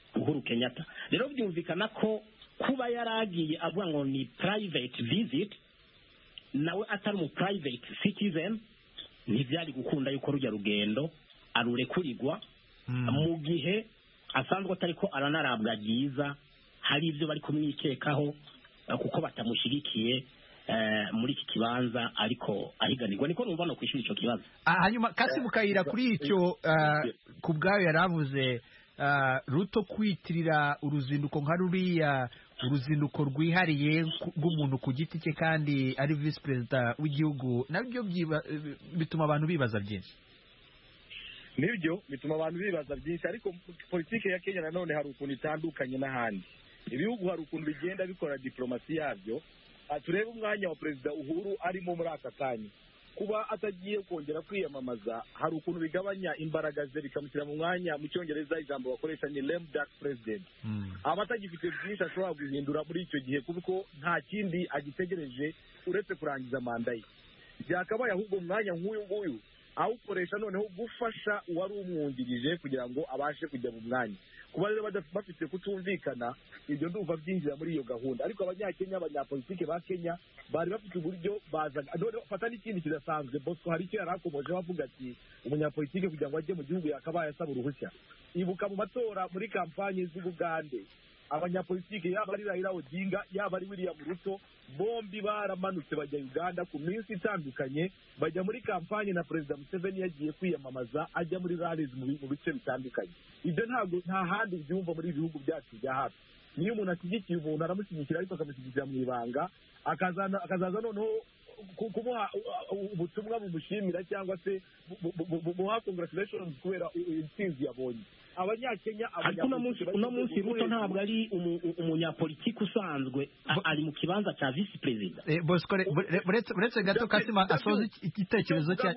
Uhuru Kenyatta. Rero byumvikana ko kuba yaragiye avuga ngo ni private visit nawe atari mu private citizen ntibyari gukunda yuko rujya rugendo arurekurirwa mu gihe asanzwe atari ko aranarabwa byiza hari ibyo bari kumwikekaho kuko batamushyigikiye muri iki kibanza ariko ahiganirwa niko numva no kwishura icyo kibazo. Hanyuma Kassim Kayira kuri icyo ku bwayo yaravuze Ruto kwitirira uruzinduko nka ruriya uruzinduko rwihariye rw'umuntu ku giti cye kandi ari vice perezida w'igihugu nabyo bituma abantu bibaza byinshi. Nibyo bituma abantu bibaza byinshi ariko politike ya Kenya nanone hari ukuntu itandukanye n'ahandi. Ibihugu hari ukuntu bigenda bikora diplomasi yabyo. Turebe umwanya wa perezida Uhuru arimo muri aka kanya kuba atagiye kongera kwiyamamaza hari ukuntu bigabanya imbaraga ze bikamushyira mu mwanya mu cyongereza ijambo bakoresha ni lame duck president. Aba atagifite byinshi ashobora guhindura muri icyo gihe kuko nta kindi agitegereje uretse kurangiza manda ye. Byakabaye ahubwo umwanya nk'uyu nguyu awukoresha noneho gufasha uwari umwungirije kugira ngo abashe kujya mu mwanya. Kuba rero bafite kutumvikana ibyo ndumva byinjira muri iyo gahunda ariko abanyakenya abanyapolitike ba Kenya bari bafite uburyo bazaga fata n'ikindi kidasanzwe Bosco hari icyo yarakomoje bavuga ati umunyapolitike kugira ngo ajye mu gihugu yakabaye asaba uruhushya. Ibuka mu matora muri kampanye z'Ubugande abanyapolitike yaba ari Raila Odinga yaba ari William Ruto bombi baramanutse bajya Uganda ku minsi itandukanye bajya muri kampanye na Perezida Museveni yagiye kwiyamamaza ajya muri rallies mu bice bitandukanye. Ibyo ntabwo nta handi byumva muri ibihugu byacu bya hafi. Niyo umuntu ashyigikiye umuntu aramushyigikira ariko akamushyigikira mu ibanga akazana akazaza noneho kumuha ubutumwa bumushimira cyangwa se muha congratulations kubera intsinzi yabonye. Abanyakenya uno munsi Ruto ntabwo ari umunyapolitiki usanzwe ari mu kibanza cya vice perezida. Bosco buretse gato Kassim asoza igitekerezo cya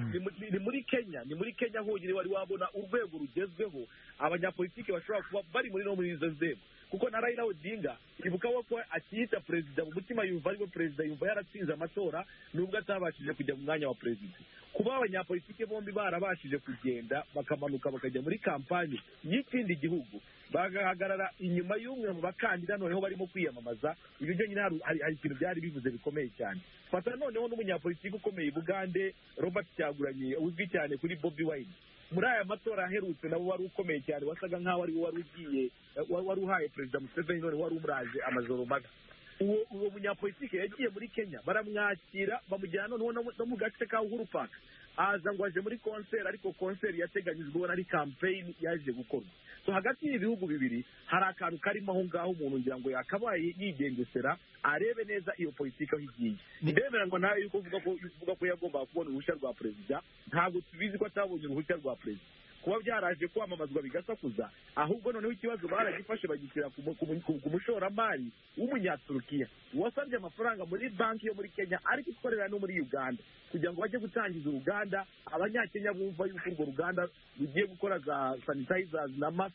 ni muri Kenya ni muri Kenya honyine wari wabona urwego rugezweho abanyapolitiki bashobora kuba bari muri no muri izo nzego kuko na Raila Odinga ibuka ko akiyita perezida mu mutima yumva ariko perezida yumva yaratsinze amatora nubwo atabashije kujya mu mwanya wa perezida. Kuba abanyapolitike bombi barabashije kugenda bakamanuka bakajya muri kampanye y'ikindi gihugu bagahagarara inyuma y'umwe mu bakandida noneho barimo kwiyamamaza ibyo byo nyine hari ikintu byari bivuze bikomeye cyane. Fata noneho n'umunyapolitike ukomeye Bugande Robert Kyagulanyi uzwi cyane kuri Bobi Wine muri aya matora aherutse nabo wari ukomeye cyane wasaga nk'aho ari wari ugiye wari uhaye Perezida Museveni none wari umuraje amajoro maga. Uwo uwo munyapolitike yagiye muri Kenya baramwakira bamujyana noneho no mu gace ka Uhuru Park aza ngo aje muri concert ariko concert yateganyijwe ari campaign yaje gukorwa. So hagati y'ibihugu bibiri hari akantu karimo aho ngaho umuntu ngira ngo yakabaye yigengesera arebe neza iyo politiki aho igiye. Ndemera ngo nawe yuko uvuga ko uvuga ko yagomba kubona uruhushya rwa perezida ntabwo tubizi ko atabonye uruhushya rwa perezida kuba byaraje kwamamazwa bigasakuza ahubwo noneho ikibazo baragifashe bagishyira ku mushoramari w'umunyaturukiya wasabye amafaranga muri banki yo muri Kenya ariko ikorera no muri Uganda kugira ngo bajye gutangiza uruganda abanyakenya bumva yuko urwo ruganda rugiye gukora za sanitizers na mask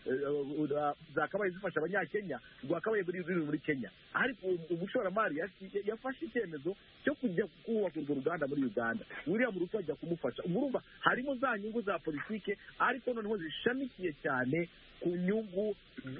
zakabaye zifasha abanyakenya rwakabaye ruri muri Kenya ariko umushoramari yafashe icyemezo cyo kujya kubaka urwo ruganda muri Uganda. William Ruto ajya kumufasha urumva harimo za nyungu za politike ariko noneho zishamikiye cyane ku nyungu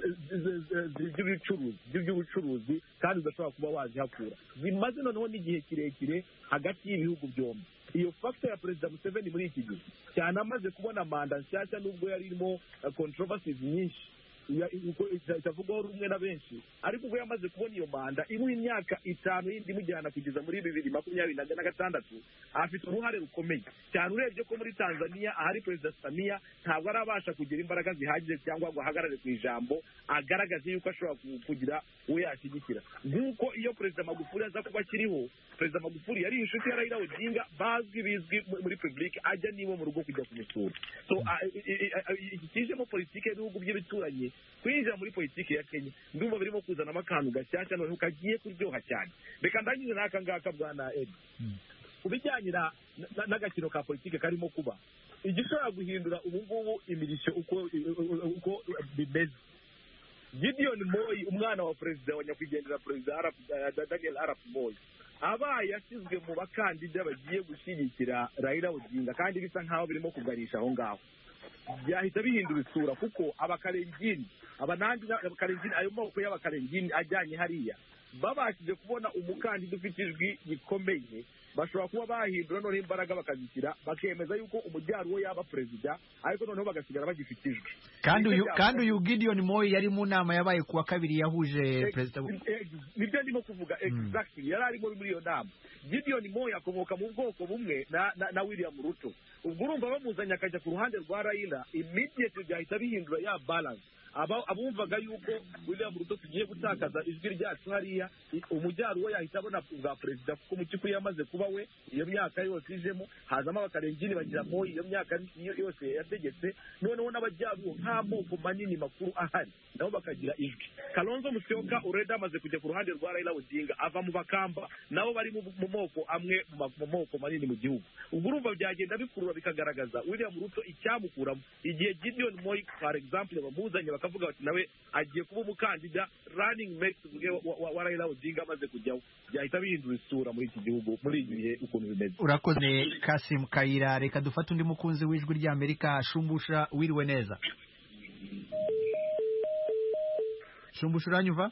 z'ubucuruzi by'ubucuruzi kandi udashobora kuba wazihakura zimaze noneho n'igihe kirekire hagati y'ibihugu byombi. Iyo factor ya Perezida Museveni muri iki gihe cyane amaze kubona manda nshyashya nubwo yari irimo controversies nyinshi itavugwaho rumwe na benshi ariko ubwo yamaze kubona iyo manda imuha imyaka itanu yindi imujyana kugeza muri bibiri makumyabiri na gatandatu afite uruhare rukomeye cyane. Urebye ko muri Tanzania ahari Perezida Samia ntabwo arabasha kugira imbaraga zihagije cyangwa ngo ahagarare ku ijambo agaragaze yuko ashobora kugira uwo yashyigikira nk'uko iyo Perezida Magufuli aza kuba akiriho. Perezida Magufuli yari inshuti ya Raila Odinga bazwi bizwi muri public ajya nibo mu rugo kujya kumusura. So iki kijemo politike y'ibihugu by'ibituranyi kwinjira muri politiki ya Kenya ndumva birimo kuzana amakanu gashyashya noneho kagiye kuryoha cyane. Reka ndangize n'aka ngaka bwana Ed kubijyanye n'agakino ka politiki karimo kuba igishobora guhindura ubu ngubu imirisho uko uko bimeze. Gideon Moi umwana wa perezida wa nyakwigendera Perezida Daniel Arap Moi abaye yashyizwe mu bakandida bagiye gushyigikira Raila Odinga kandi bisa nkaho birimo kuganisha aho ngaho byahita bihindura isura kuko abakarengini abanandi abakarengini ayo moko y'abakarengini ajyanye hariya babashije kubona umukandida ufite ijwi gikomeye bashobora kuba bahindura noneho imbaraga bakazishyira bakemeza yuko umujyaruwo yaba perezida ariko noneho bagasigara bagifite ijwi kandi uyu kandi uyu Gideon Moi yari mu nama yabaye kuwa kabiri yahuje perezida nibyo ndimo kuvuga exactly yari arimo muri iyo nama Gideon Moi akomoka mu bwoko bumwe na na, na William Ruto ubwo urumva bamuzanye akajya ku ruhande rwa Raila immediately byahita bihindura ya balance aba abumvaga yuko William Ruto tugiye gutakaza ijwi ryacu hariya umujyaruwo yahita abona bwa perezida kuko mu cyukuri yamaze kuba we iyo myaka yose ijemo hazamo abakarengini bagira Moi iyo myaka yose yategetse noneho n'abajyaruwo nta moko manini makuru ahari nabo bakagira ijwi Kalonzo Musyoka ureda amaze kujya ku ruhande rwa Raila Odinga ava mu bakamba nabo bari mu moko amwe mu moko manini mu gihugu ubwo urumva byagenda bikurura bikagaragaza William Ruto icyamukuramo igihe Gideon Moi for example bamuzanye bakavuga bati nawe agiye kuba umukandida running mate wa Raila Odinga amaze kujyaho byahita bihindura isura muri iki gihugu muri iki gihe ukuntu bimeze. Urakoze Kasim Kayira, reka dufate undi mukunzi w'ijwi ry'Amerika Shumbusha, wiriwe neza. Shumbusha uranyumva?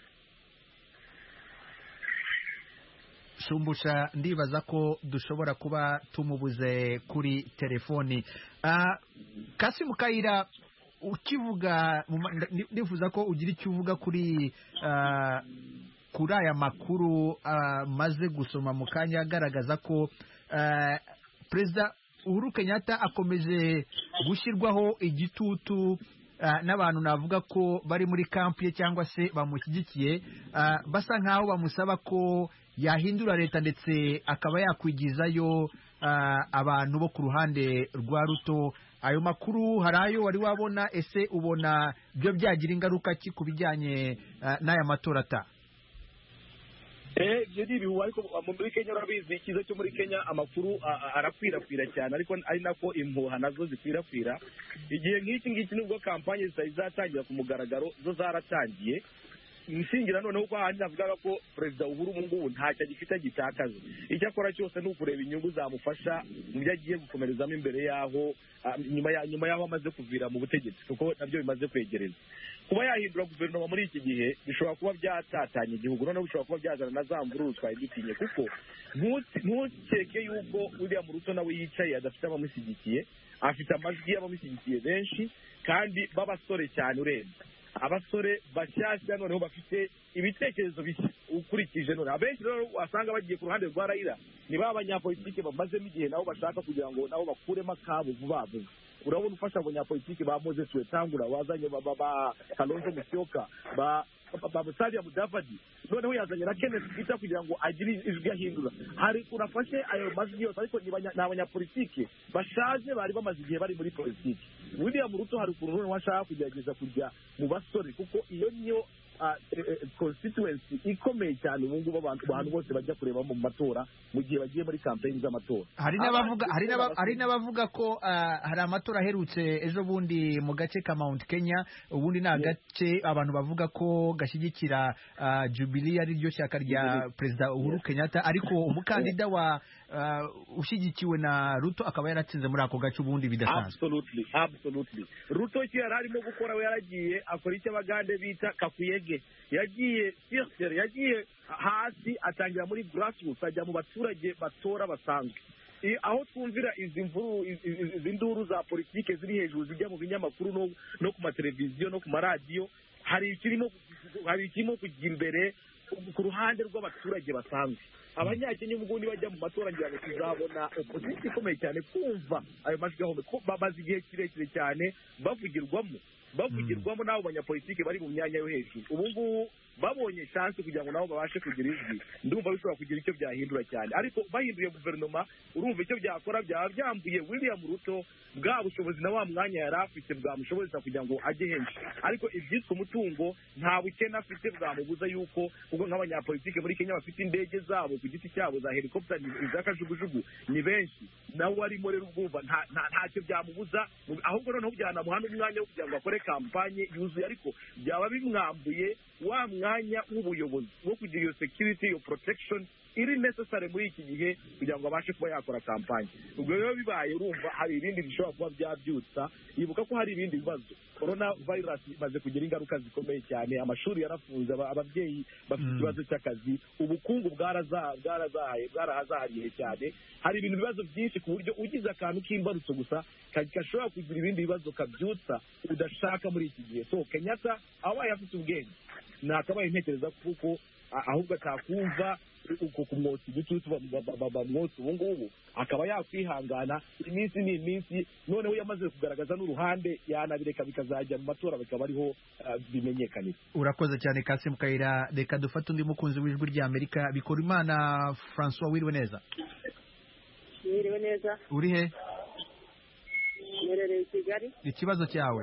Shumbusha ndibaza ko dushobora kuba tumubuze kuri telefoni. Uh, Kasim Kayira ukivuga ndifuza ko ugira icyo uvuga kuri uh, kuri aya makuru uh, maze gusoma mu kanya agaragaza ko uh, Perezida Uhuru Kenyatta akomeje gushyirwaho igitutu uh, n'abantu navuga ko bari muri kampi ye cyangwa se bamushyigikiye uh, basa nkaho bamusaba ko yahindura leta ndetse akaba yakwigizayo uh, abantu bo ku ruhande rwa Ruto. Ayo makuru hari ayo wari wabona, ese ubona byo byagira ingaruka ki ku bijyanye uh, n'aya matora ata? Eh, ibyo ni ibihuha ariko muri Kenya urabizi ikiza cyo muri Kenya amakuru arakwirakwira cyane ariko ari nako impuha nazo zikwirakwira. Igihe nk'iki ngiki nubwo kampanye zitazatangira ku mugaragaro zo zaratangiye inshingira noneho ko ahandi avuga ko Perezida Uhuru Mungu ntacyo agifite gitakaza icyo akora cyose ni ukureba inyungu zamufasha mu byo agiye gukomerezamo imbere yaho nyuma ya nyuma yaho amaze kuvira mu butegetsi kuko nabyo bimaze kwegereza kuba yahindura guverinoma muri iki gihe bishobora kuba byatatanya igihugu noneho bishobora kuba byazana na za mvururu twayidutinye kuko ntukeke yuko William Ruto nawe yicaye adafite abamushyigikiye afite amajwi y'abamushyigikiye benshi kandi b'abasore cyane urebye abasore bashyashya noneho bafite ibitekerezo bishya ukurikije none abenshi rero wasanga bagiye ku ruhande rwa Raila ni ba banyapolitike bamazemo igihe nabo bashaka kugira ngo nabo bakuremo akabo vuba vuba urabona ufasha abanyapolitike ba Moses Wetangula wazanye ba ba Kalonzo Musyoka ba ba Musalia Mudavadi noneho yazanye na Kenneth Peter kugira ngo agire ijwi ahindura hari urafashe ayo majwi yose ariko ni abanyapolitike bashaje bari bamaze igihe bari muri politiki. William Ruto hari ukuntu noneho ashaka kugerageza kujya mu basore kuko iyo niyo constituency ikomeye cyane ubu ngubu abantu abantu bose bajya kureba mu matora mu gihe bagiye muri campaign z'amatora. Hari n'abavuga hari hari n'abavuga ko hari amatora aherutse ejo bundi mu gace ka Mount Kenya ubundi ni agace abantu bavuga ko gashyigikira Jubilee ari ryo shyaka rya Perezida Uhuru Kenyatta ariko umukandida wa ushyigikiwe na Ruto akaba yaratsinze muri ako gace ubundi bidasanzwe. Absolutely absolutely Ruto icyo yari arimo gukora we yaragiye akora icyo abagande bita kakuyege yagiye sirtere yagiye hasi atangira muri grassroots ajya mu baturage batora basanzwe aho twumvira izi mvuru izi nduru za politike ziri hejuru zijya mu binyamakuru no, no ku mateleviziyo no ku maradiyo hari ikirimo hari ikirimo kugira imbere ku ruhande rw'abaturage basanzwe. Abanyakenya umugundi bajya mu matora ngira ngo tuzabona opposition ikomeye cyane kumva ayo majwi aho babaze igihe kirekire cyane bavugirwamo bavugirwamo n'abo banyapolitike bari mu myanya yo hejuru ubu ngubu babonye chance kugira ngo nabo babashe kugira ijwi ndumva bishobora kugira icyo byahindura cyane ariko bahinduye guverinoma urumva icyo byakora byaba byambuye William Ruto bwa bushobozi na wa mwanya yari afite bwamushoboza kugira ngo ajye henshi ariko ibyitwa umutungo nta bukene afite bwamubuza yuko ubwo nk'abanyapolitike muri Kenya bafite indege zabo ku giti cyabo za helicopter izakajugujugu ni benshi nawe arimo rero ubwumva ntacyo byamubuza ahubwo noneho byanamuhana umwanya wo kugira ngo akore kampanye yuzuye ariko byaba bimwambuye wa mwanya w'ubuyobozi wo kugira iyo security iyo protection iri necessary muri iki gihe kugira ngo abashe kuba yakora kampanye. ubwo rero bibaye urumva hari ibindi bishobora kuba byabyutsa. yibuka ko hari ibindi bibazo, corona virus imaze kugira ingaruka zikomeye cyane, amashuri yarafunze, ababyeyi bafite ikibazo cy'akazi, ubukungu bwarazahaye bwarahazahariye cyane, hari ibintu bibazo byinshi ku buryo ugize akantu k'imbarutso gusa gashobora kugira ibindi bibazo kabyutsa udashaka muri iki gihe. so Kenyatta abaye afite ubwenge nakabaye ntekereza kuko ahubwo akakumva uko kumwotsa igitutu bamwotsa ubu ngubu akaba yakwihangana iminsi ni iminsi, noneho yamaze kugaragaza n'uruhande yanabireka bikazajya mu matora bikaba ariho bimenyekanira. Urakoze cyane Kasim Kayira. Reka dufate undi mukunzi w'ijwi ry'Amerika, Bikorimana François. Wiriwe neza? Wiriwe neza. Uri he? Nerereye i Kigali. Ikibazo cyawe?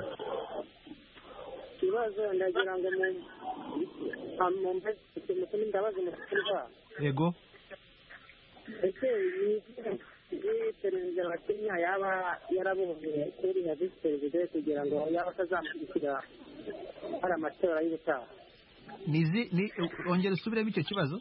Ikibazo ndagira ngo mu mbaze ndabaza umutumirwa. Yego. Ese iyi perezida wa Kenya yaba yarabonye kuri ya visi perezida kugira ngo yaba atazamushyikira hari amatora y'ubutaha? Nizi ni ongera usubiremo icyo kibazo.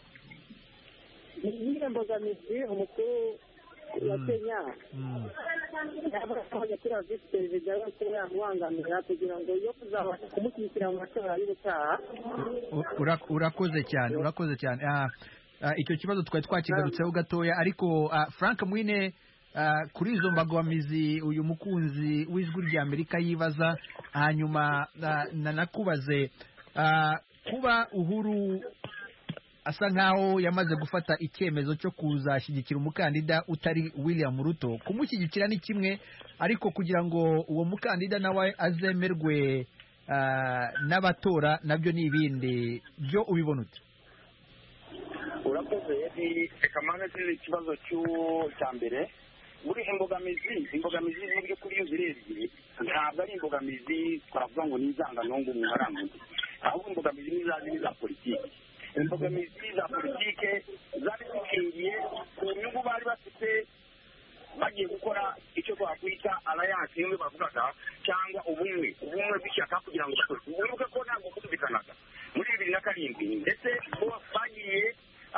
Niyo mbogamizi umukuru wa Kenya yaba yarabonye kuri ya visi perezida yo kuba yamubangamira kugira ngo yo kuzabasha kumushyikira mu matora y'ubutaha. Urakoze cyane, urakoze cyane. Icyo kibazo twari twakigarutseho gatoya, ariko Frank Mwine, kuri izo mbogamizi uyu mukunzi w'ijwi ry'Amerika yibaza, hanyuma nanakubaze kuba Uhuru asa nkaho yamaze gufata icyemezo cyo kuzashyigikira umukandida utari William Ruto. Kumushyigikira ni kimwe, ariko kugira ngo uwo mukandida nawe azemerwe n'abatora nabyo ni ibindi. Byo ubibona ute? Urakoze. Reka mpamvu ikibazo cya mbere muri imbogamizi imbogamizi mu by'ukuri iyo zirebye ntabwo ari imbogamizi twavuga ngo ni izanganongo mu haramuzi, ahubwo imbogamizi ni za za politiki. Imbogamizi za politiki zari zishingiye ku nyungu bari bafite bagiye gukora icyo twakwita alliance imwe bavugaga, cyangwa ubumwe ubumwe bw'ishyaka kugira ngo bakore. Ubuvuga ko ntabwo kumvikanaga muri bibiri na karindwi, ndetse bagiye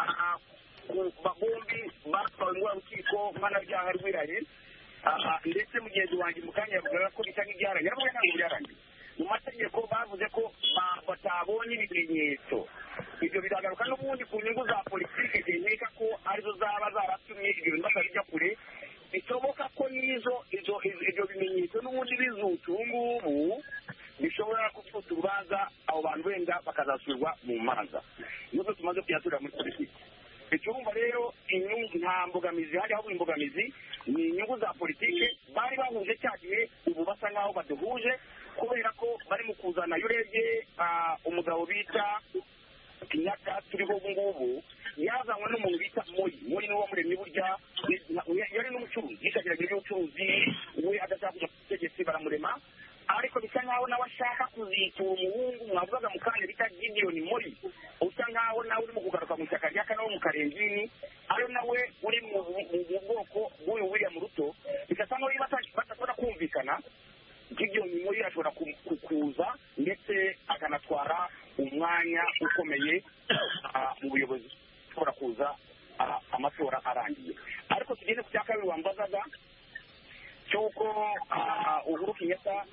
bombi batwawe mu rukiko mpanabyaha rw'irari, ndetse mugenzi wanjye mu kanya yavugaga ko bisa nk'ibyaranye, ariko ntabwo byarangiye. Mu mategeko bavuze ko batabonye ibimenyetso. Ibyo biragaruka n'ubundi ku nyungu za politiki zerekana ko arizo zaba zaratumye ibyo bintu batabijya kure. Bishoboka ko n'izo ibyo bimenyetso n'ubundi bizutse ubu ngubu bishobora kuvuta urubanza, abo bantu wenda bakazasubirwa mu manza. Nubwo tumaze kuyatura muri politiki, icyumba rero inyungu nta mbogamizi hari, ahubwo imbogamizi ni inyungu za politiki bari bahuje cya gihe, ubu basa nkaho baduhuje kubera ko bari mu kuzana. Iyo urebye umugabo bita Kenyatta turiho ubu ngubu yazanywe n'umuntu bita Moi. Moi niwe wamuremye, burya yari n'umucuruzi, yikageraga iby'ubucuruzi, we adashaka kujya ku butegetsi baramurema, ariko bisa nkaho nawe ashaka kuzitura umuhungu mwavugaga mu kanya bita Gideon Moi, usa nkaho nawe uri mu kugaruka mu ishyaka rya Kanawo mu Karengini, ariyo nawe uri mu bwoko bw'uyu William Ruto. bigasa nkaho badashobora kumvikana. Gideon Moi ashobora kuza ndetse akanatwara umwanya ukomeye mu buyobozi, ashobora kuza amatora arangiye. Ariko tugeze ku cya kabiri wambazaga cy'uko Uhuru Kenyatta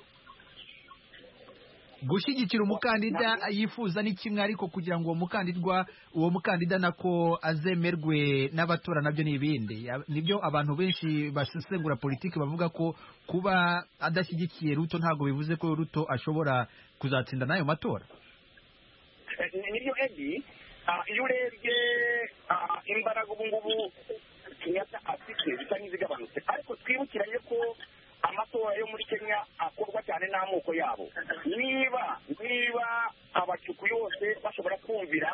gushyigikira umukandida yifuza ni kimwe, ariko kugira ngo uwo mukandida uwo mukandida nako azemerwe n'abatora nabyo ni ibindi. Nibyo abantu benshi basesengura politiki bavuga ko kuba adashyigikiye Ruto ntabwo bivuze ko Ruto ashobora kuzatsinda n'ayo matora. Nibyo Edi, iyo urebye imbaraga ubu ngubu Kenyatta afite bisa n'izigabanutse, ariko twibukiranye ko amatora yo muri Kenya akorwa cyane n'amoko yabo. Niba niba abacuku yose bashobora kumvira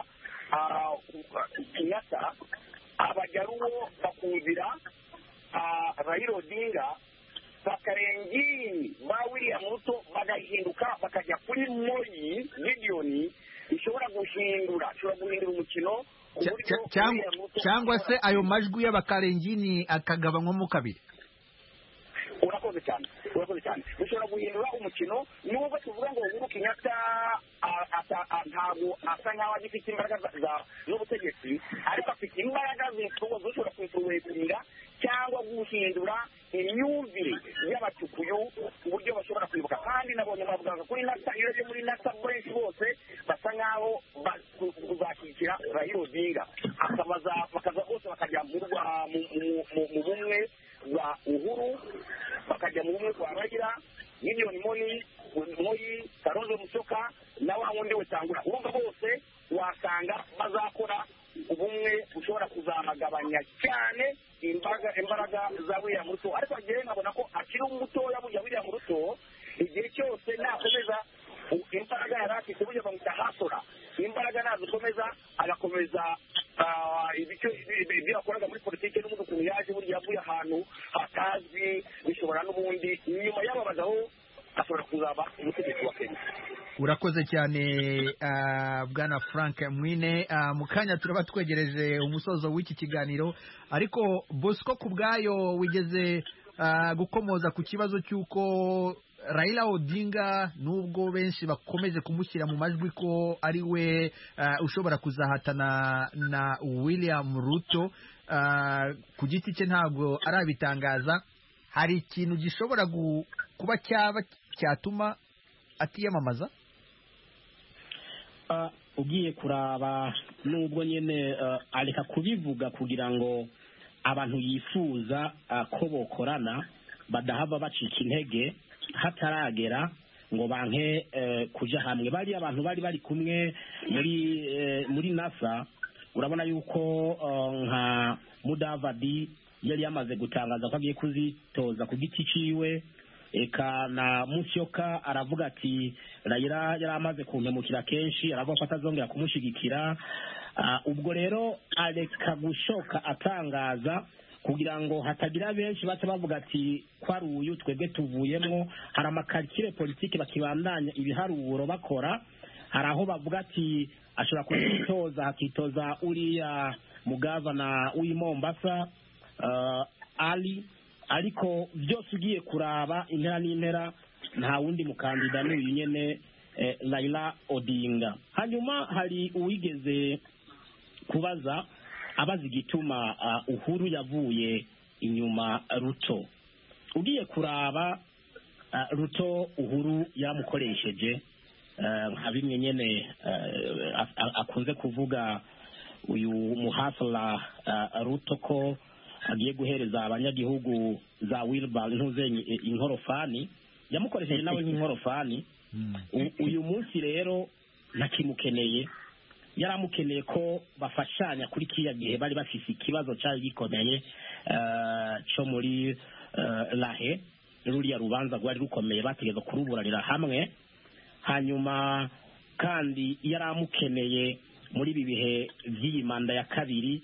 Kenyatta, Abajaruo bakumvira Raila Odinga, Bakarengini ba William Ruto bagahinduka bakajya kuri Moi Gideon, ishobora guhindura ishobora guhindura umukino cyangwa se ayo majwi y'Abakarengini akagabanywamo kabiri. Urakoze cyane urakoze cyane bishobora guhindura umukino nubwo tuvuga ngo Uhuru Kenyatta ntabwo asa nk'aho agifite imbaraga z'ubutegetsi ariko afite imbaraga zishobora kwinfluwensinga cyangwa guhindura imyumvire y'abatukuyu ku buryo bashobora kwibuka kandi nabonye bavuga kuri nasa iyo uri muri nasa benshi bose basa nk'aho bazashyigikira Raila Odinga akabaza bakaza bose bakajya mu bumwe bwa Uhuru bakajya mu bumwe bwa Raila Gideon Moi Moi Kalonzo Musyoka na wa wundi wetangura urumva bose wasanga bazakora ubumwe ushobora kuzamagabanya cyane imbaraga imbaraga za William Ruto ariko agiye nkabona ko akiri umutoya burya William Ruto igihe cyose nakomeza imbaraga yarafite burya bamwita hasora imbaraga nazikomeza agakomeza ibicyo ibyo akoraga muri politiki n'umuntu ukuntu yaje burya yavuye ahantu hatazi bishobora n'ubundi nyuma y'aba bagabo ashobora kuzaba umutegetsi wa Kenya. Urakoze cyane bwana Frank Mwine mu kanya turaba twegereje umusozo w'iki kiganiro ariko Bosco kubgayo wigeze gukomoza ku kibazo cy'uko Raila Odinga nubwo benshi bakomeje kumushyira mu majwi ko ari we ushobora kuzahatana na William Ruto ku giti cye ntabwo arabitangaza hari ikintu gishobora kuba cyaba cyatuma atiyamamaza ugiye kuraba nubwo nyine areka kubivuga kugira ngo abantu yifuza ko bokorana badahava bacika intege hataragera ngo banke kuja hamwe bari abantu bari bari kumwe muri muri NASA urabona yuko nka Mudavadi yari yamaze gutangaza ko agiye kuzitoza ku giti ciwe eka na Musyoka aravuga ati Raila yari amaze kumpemukira kenshi aravuga ko atazongera kumushigikira ubwo rero areka gushoka atangaza kugira ngo hatagira benshi bace bavuga ati kwari uyu twebwe tuvuyemo hari amakarikire politiki bakibandanya ibiharuro bakora hari aho bavuga ati ashobora kwitoza hakitoza uriya mugavana w'i Mombasa Ali ariko byose ugiye kuraba intera n'intera nta wundi mukandida n'uyu nyene Raila Odinga. Hanyuma hari uwigeze kubaza abaza igituma Uhuru yavuye inyuma Ruto. Ugiye kuraba Ruto Uhuru yamukoresheje nka bimwe nyene akunze kuvuga uyu muhasala Ruto ko agiye guhereza abanyagihugu za Wilbur ntuzenye inkorofani yamukoresheje nawe nk'inkorofani uyu munsi rero nakimukeneye yaramukeneye ko bafashanya kuri kiya gihe bari bafise ikibazo cyari gikomeye cyo muri Lahe ruriya rubanza rwari rukomeye bategeza kuruburanira hamwe hanyuma kandi yaramukeneye muri ibi bihe by'iyi manda ya kabiri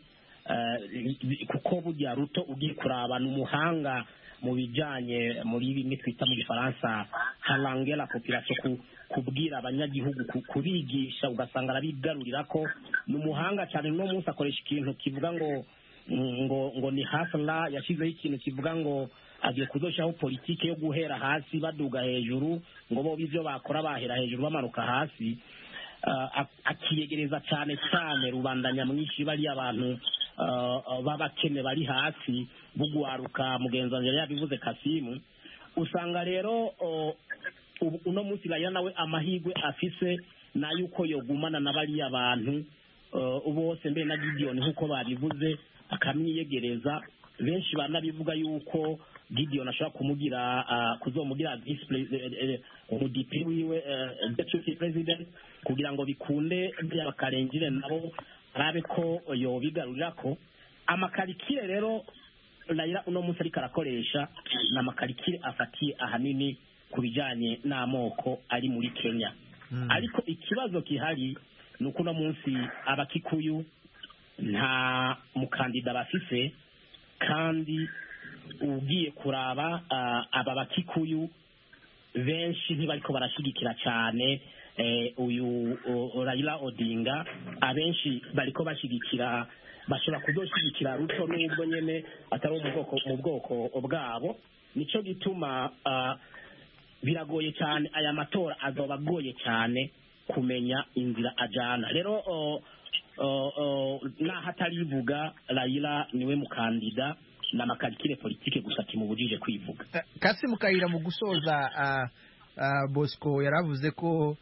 kuko burya Ruto ugiye kurabana umuhanga mu bijanye muri bimwe twita mu Gifaransa harangera population kubwira abanyagihugu kubigisha ugasanga arabigarurira ko n'umuhanga cyane no munsi akoresha ikintu kivuga ngo ngo ngo ni hasla yashizeho ikintu kivuga ngo agiye kuzoshaho politike yo guhera hasi baduga hejuru ngo bo bivyo bakora bahera hejuru bamanuka hasi akiyegereza cyane cyane rubandanya mwinshi bari abantu babakene bari hasi bugwaruka mugenzanire yabivuze Kasimu usanga rero uno munsi Raila nawe amahigwe afise na yuko yogumana na bari abantu bose mbe na Gideon nkuko babivuze akamyiyegereza benshi banabivuga yuko Gideon ashobora kumugira kuzomugira vice president umudipi wiwe deputy president kugira ngo bikunde by'abakarengire nabo arabe ko yobigarurira ko amakarikire rero Raila uno munsi ariko arakoresha n'amakarikire afatiye ahanini ku bijanye n'amoko ari muri Kenya mm. ariko ikibazo kihari nuko uno munsi abakikuyu nta mukandida bafise kandi ugiye kuraba uh, aba bakikuyu benshi ntibariko barashigikira cyane eh, uyu uh, Raila Odinga abenshi bariko bashigikira bashobora kuzoshigikira Ruto nubwo nyene atari mu bwoko mu bwoko bwabo nico gituma uh, biragoye cyane aya matora azoba agoye cyane kumenya inzira ajana rero uh, uh, uh, naho atarivuga Raila niwe mukandida na makarikire politike gusa kimubujije kwivuga. Kasimu Kayira mu gusoza uh, uh, Bosco yaravuze ko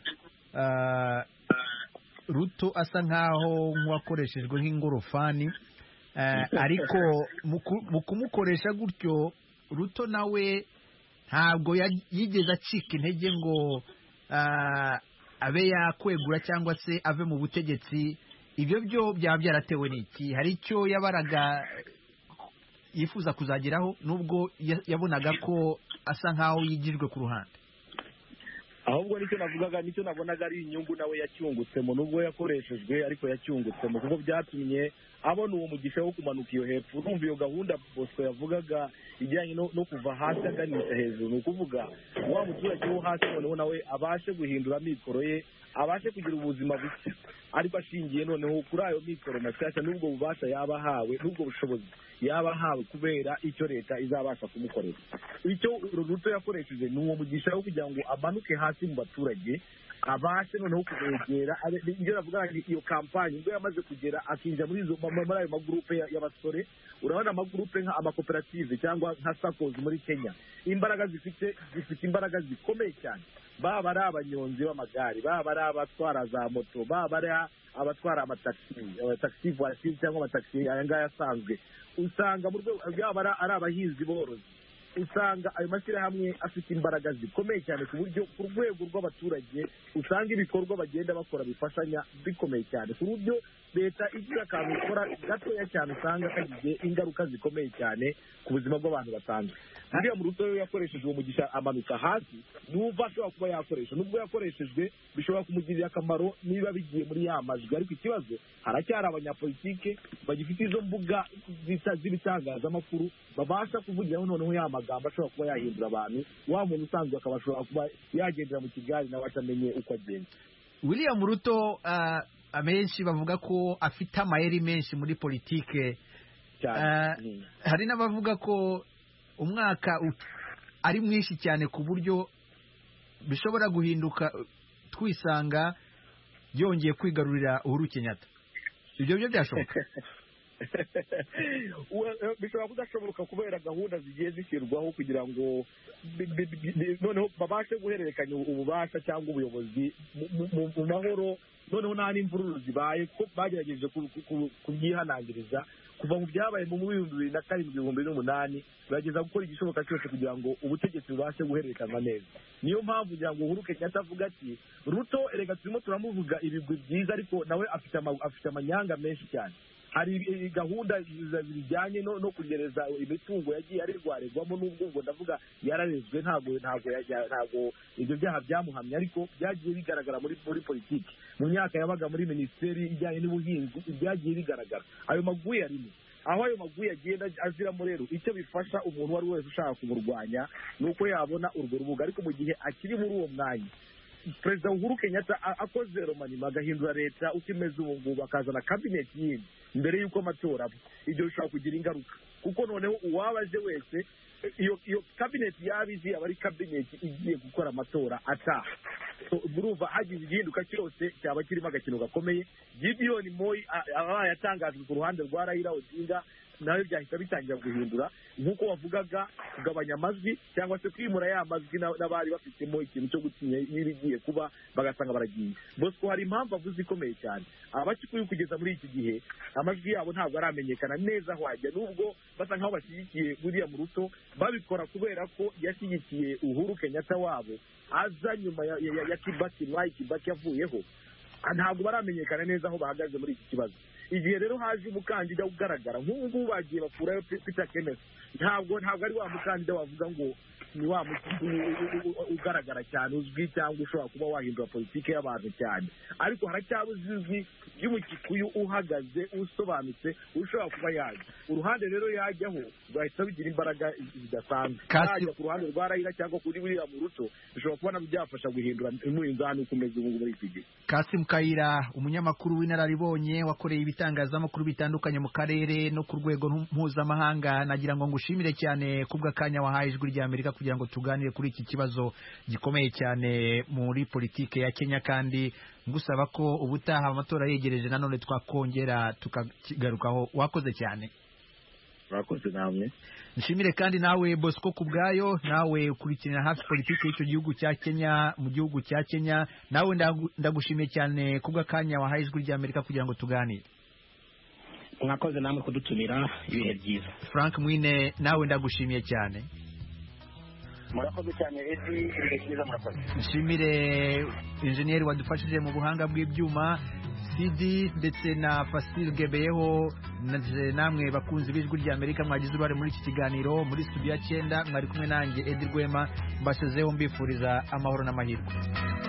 uh, Ruto asa nkaho nk'uwakoreshejwe nk'ingorofani uh, ariko mu kumukoresha gutyo Ruto nawe ntabwo yigeze acika intege ngo uh, abe yakwegura cyangwa se ave mu butegetsi. Ibyo byo byaba byaratewe n'iki? Hari icyo yabaraga yifuza kuzageraho nubwo yabonaga ko asa nkaho yigijwe ku ruhande? Ahubwo nicyo navugaga nicyo nabonaga ari inyungu nawe yacyungutsemo nubwo yakoreshejwe ariko yacyungutsemo kuko byatumye abona uwo mugisha wo kumanuka iyo hepfo. Urumva iyo gahunda Bosco yavugaga ijyanye no, no kuva hasi aganisha hejuru, ni ukuvuga wa muturage wo hasi noneho nawe abashe guhindura amikoro ye, abashe kugira ubuzima bushya ariko ashingiye noneho kuri ayo mikoro mashyashya n'ubwo bubasha yaba ahawe n'ubwo bushobozi yaba ahawe kubera icyo leta izabasha kumukorera. Icyo Ruto yakoresheje ni uwo mugisha wo kugira ngo amanuke hasi mu baturage, abashe noneho kubegera. Ibyo navuga iyo kampani ubwo yamaze kugera akinjira muri izo muri ayo magurupe y'abasore, urabona amagurupe nka amakoperative cyangwa nka SACCOS muri Kenya, imbaraga zifite zifite imbaraga zikomeye cyane, baba ari abanyonzi b'amagare, baba ari abatwara za moto, baba ari abatwara amataxi taxi voiture cyangwa amataxi aya ngaya asanzwe, usanga mu rwego byaba ari abahinzi borozi, usanga ayo mashyirahamwe afite imbaraga zikomeye cyane ku buryo ku rwego rw'abaturage usanga ibikorwa bagenda bakora bifashanya bikomeye cyane ku buryo leta igira akantu ikora gatoya cyane usanga kagize ingaruka zikomeye cyane ku buzima bw'abantu basanzwe. Uriya mu Ruto yakoresheje uwo mugisha amanuka hasi, n'uva ashobora kuba yakoresha nubwo yakoreshejwe bishobora kumugirira akamaro niba bigiye muri ya majwi, ariko ikibazo haracyari abanyapolitike bagifite izo mbuga z'ibitangazamakuru babasha kuvugiraho noneho ya magambo ashobora kuba yahindura abantu, wa muntu usanzwe akaba ashobora kuba yagendera mu Kigali nawe atamenye uko agenda. William Ruto uh, amenshi bavuga ko afite amayeri menshi muri politike cyane. Uh, mm. Hari n'abavuga ko umwaka ari mwinshi cyane ku buryo bishobora guhinduka twisanga yongeye kwigarurira Uhuru Kenyatta. Ibyo byo byashoboka? Bishobora kudashoboka kubera gahunda zigiye zishyirwaho kugira ngo noneho babashe guhererekanya ububasha cyangwa ubuyobozi mu mahoro, noneho nta n'imvururu zibaye ko bagerageje kubyihanangiriza kuva mu byabaye mu bihumbi bibiri na karindwi ibihumbi n'umunani, bageza gukora igishoboka cyose kugira ngo ubutegetsi bubashe guhererekanwa neza. Niyo mpamvu kugira ngo Uhuru Kenyatta avuga ati Ruto erega turimo turamuvuga ibigwi byiza ariko nawe afite afite amanyanga menshi cyane. Hari gahunda zijyanye no, no kugereza imitungo yagiye arirwaregwamo, n'ubwo ngo ndavuga yararezwe ntabwo ntabwo ntabwo ibyo byaha byamuhamye, ariko byagiye bigaragara muri muri politiki mu myaka yabaga muri minisiteri ijyanye n'ubuhinzi, byagiye bigaragara ayo maguye arimo. Aho ayo maguye agenda aziramo rero icyo bifasha umuntu wari wese ushaka kumurwanya nuko yabona urwo rubuga, ariko mu gihe akiri muri uwo mwanya Perezida Uhuru Kenyatta akoze romanima agahindura leta uko imeze ubu ngubu akazana kabineti yindi mbere y'uko amatora aba, ibyo bishobora kugira ingaruka kuko noneho uwabaje wese iyo iyo kabineti yabizi aba ari kabineti igiye gukora amatora ataha. Urumva hagize igihinduka cyose cyaba kirimo agakino gakomeye. Gideon Moi abaye yatangajwe ku ruhande rwa Raila Odinga nawe byahita bitangira guhindura nk'uko wavugaga kugabanya amajwi cyangwa se kwimura ya majwi n'abari bafitemo ikintu cyo gutinya n'ibigiye kuba bagasanga baragiye. Bosco hari impamvu avuze ikomeye cyane, abakikuye kugeza muri iki gihe amajwi yabo ntabwo aramenyekana neza aho ajya, nubwo basa nkaho bashyigikiye William Ruto babikora kubera ko yashyigikiye Uhuru Kenyatta wabo aza nyuma ya, ya, ya Kibaki Mwai Kibaki yavuyeho, ntabwo baramenyekana neza aho bahagaze muri iki kibazo. Igihe rero haje umukandida ugaragara nk'ubu bagiye bakurayo Peter Kenneth, ntabwo ntabwo ari wa mukandida wavuga ngo ni wa ugaragara cyane uzwi cyangwa ushobora kuba wahindura politiki y'abantu cyane, ariko haracyabuze izwi ry'umukikuyu uhagaze usobanutse ushobora kuba yajya uruhande rero yajyaho bahita bigira imbaraga zidasanzwe. Yajya ku ruhande rwa Raila cyangwa kuri William Ruto bishobora kuba nabyo byafasha guhindura umurinzani ukomeza ubu muri iki gihe. Kasimu Kayira, umunyamakuru w'inararibonye wakoreye ibitangazamakuru bitandukanye mu karere no ku rwego mpuzamahanga, nagira ngo ngushimire cyane kubw'akanya wahaye ijwi rya Amerika kugira ngo tuganire kuri iki kibazo gikomeye cyane muri politike ya Kenya, kandi ngusaba ko ubutaha amatora yegereje nanone twakongera tukakigarukaho. Wakoze cyane. Murakoze namwe. Nshimire kandi nawe Bosco Kubwayo, nawe ukurikirana hafi politiki y'icyo gihugu cya Kenya, mu gihugu cya Kenya, nawe ndagushimiye cyane kubw'akanya wahaye ijwi rya Amerika kugira ngo tuganire. Mwakoze namwe kudutumira, ibihe byiza. Frank Mwine, nawe ndagushimiye cyane. Murakoze cyane Edi, ibihe byiza murakoze. Nshimire engineer wadufashije mu buhanga bw'ibyuma Sidi ndetse na Fasil Gebeyeho, namwe bakunzi b'ijwi rya Amerika mwagize uruhare muri iki kiganiro. Muri studio ya cyenda mwari kumwe nanjye Edi Rwema, mbashezeho mbifuriza amahoro n'amahirwe.